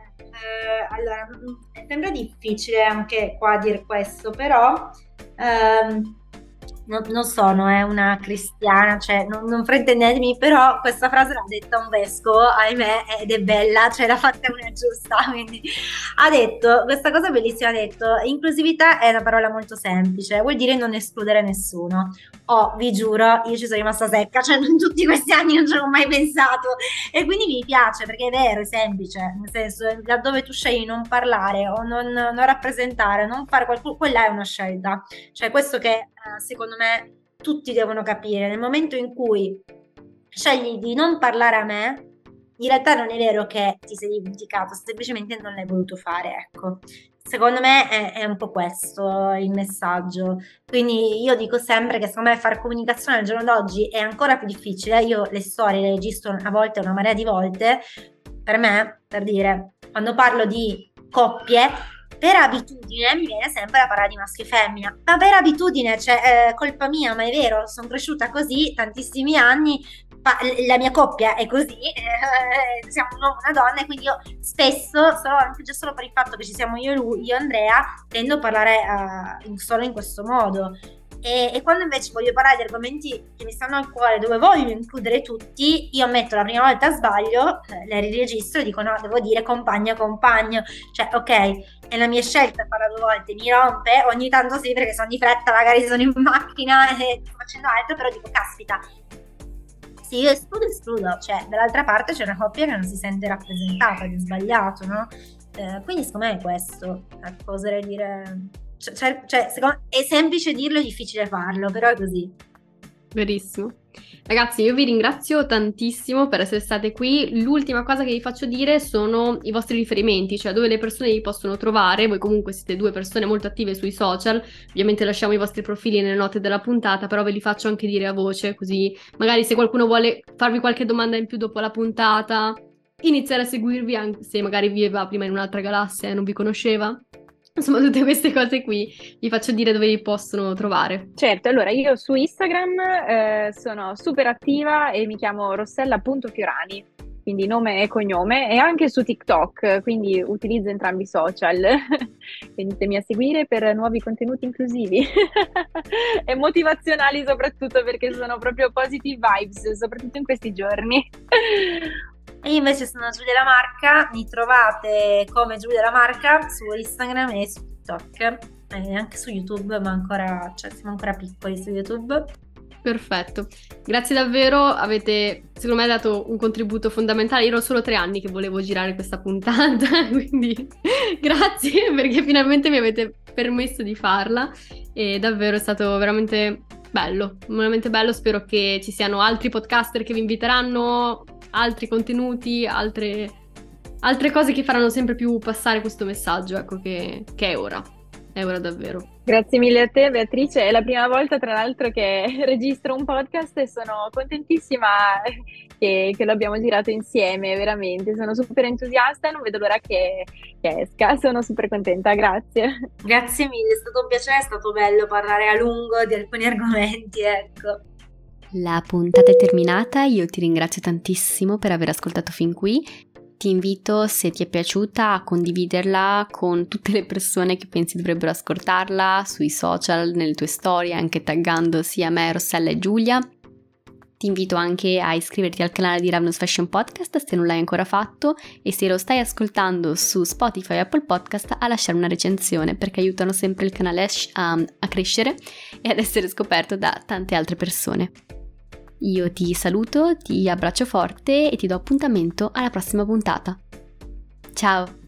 eh, allora, sembra difficile anche qua dire questo, però ehm, non, non sono eh, una cristiana, cioè non, non fraintendetemi, però questa frase l'ha detta un vescovo, ahimè, ed è bella, cioè l'ha fatta una giusta, quindi ha detto, questa cosa bellissima, ha detto, inclusività è una parola molto semplice, vuol dire non escludere nessuno. Oh, vi giuro, io ci sono rimasta secca, cioè in tutti questi anni non ci avevo mai pensato, e quindi mi piace perché è vero, è semplice, nel senso, laddove tu scegli non parlare o non, non rappresentare, non fare qualcosa, quella è una scelta, cioè questo che eh, secondo me tutti devono capire, nel momento in cui scegli di non parlare a me, in realtà non è vero che ti sei dimenticato, semplicemente non l'hai voluto fare, ecco. Secondo me è, è un po' questo il messaggio. Quindi io dico sempre che secondo me fare comunicazione al giorno d'oggi è ancora più difficile. Io le storie le registro a volte, una marea di volte. Per me, per dire, quando parlo di coppie, per abitudine mi viene sempre la parola di maschio e femmina, ma per abitudine, cioè, eh, colpa mia, ma è vero, sono cresciuta così tantissimi anni, pa- la mia coppia è così, eh, siamo un uomo e una donna, e quindi io spesso, solo, anche già solo per il fatto che ci siamo io e lui, io e Andrea, tendo a parlare uh, solo in questo modo. E, e quando invece voglio parlare di argomenti che mi stanno al cuore, dove voglio includere tutti, io ammetto la prima volta sbaglio, eh, le riregistro e dico no, devo dire compagno compagno, cioè ok, è la mia scelta farla due volte, mi rompe, ogni tanto sì perché sono di fretta, magari sono in macchina e sto facendo altro, però dico caspita, sì, io escludo, escludo, cioè dall'altra parte c'è una coppia che non si sente rappresentata, che è sbagliato, no? Eh, quindi secondo me è questo, ecco, oserei dire... Cioè, cioè, secondo me è semplice dirlo, è difficile farlo, però è così. Verissimo. Ragazzi, io vi ringrazio tantissimo per essere state qui. L'ultima cosa che vi faccio dire sono i vostri riferimenti, cioè dove le persone vi possono trovare. Voi comunque siete due persone molto attive sui social, ovviamente lasciamo i vostri profili nelle note della puntata, però ve li faccio anche dire a voce, così magari se qualcuno vuole farvi qualche domanda in più dopo la puntata, iniziare a seguirvi anche se magari viveva prima in un'altra galassia e non vi conosceva. Insomma, tutte queste cose qui vi faccio dire dove vi possono trovare. Certo, allora io su Instagram eh, sono super attiva e mi chiamo rossella.fiorani, quindi nome e cognome, e anche su TikTok, quindi utilizzo entrambi i social. Venitemi a seguire per nuovi contenuti inclusivi e motivazionali, soprattutto perché sono proprio positive vibes, soprattutto in questi giorni. E io invece sono Giulia La Marca, mi trovate come Giulia La Marca su Instagram e su TikTok, e anche su YouTube, ma ancora, cioè siamo ancora piccoli su YouTube. Perfetto, grazie davvero, avete secondo me dato un contributo fondamentale. Io ero solo tre anni che volevo girare questa puntata, quindi grazie perché finalmente mi avete permesso di farla, e davvero è stato veramente bello, veramente bello. Spero che ci siano altri podcaster che vi inviteranno, altri contenuti, altre, altre cose che faranno sempre più passare questo messaggio, ecco, che, che è ora. È ora davvero. Grazie mille a te, Beatrice. È la prima volta, tra l'altro, che registro un podcast e sono contentissima che, che lo abbiamo girato insieme, veramente. Sono super entusiasta e non vedo l'ora che, che esca. Sono super contenta, grazie. Grazie mille, è stato un piacere, è stato bello parlare a lungo di alcuni argomenti, ecco. La puntata è terminata, io ti ringrazio tantissimo per aver ascoltato fin qui. Ti invito, se ti è piaciuta, a condividerla con tutte le persone che pensi dovrebbero ascoltarla sui social, nelle tue storie, anche taggando sia me, Rossella e Giulia. Ti invito anche a iscriverti al canale di Ravenous Fashion Podcast se non l'hai ancora fatto, e se lo stai ascoltando su Spotify o Apple Podcast a lasciare una recensione, perché aiutano sempre il canale a, a crescere e ad essere scoperto da tante altre persone. Io ti saluto, ti abbraccio forte e ti do appuntamento alla prossima puntata. Ciao!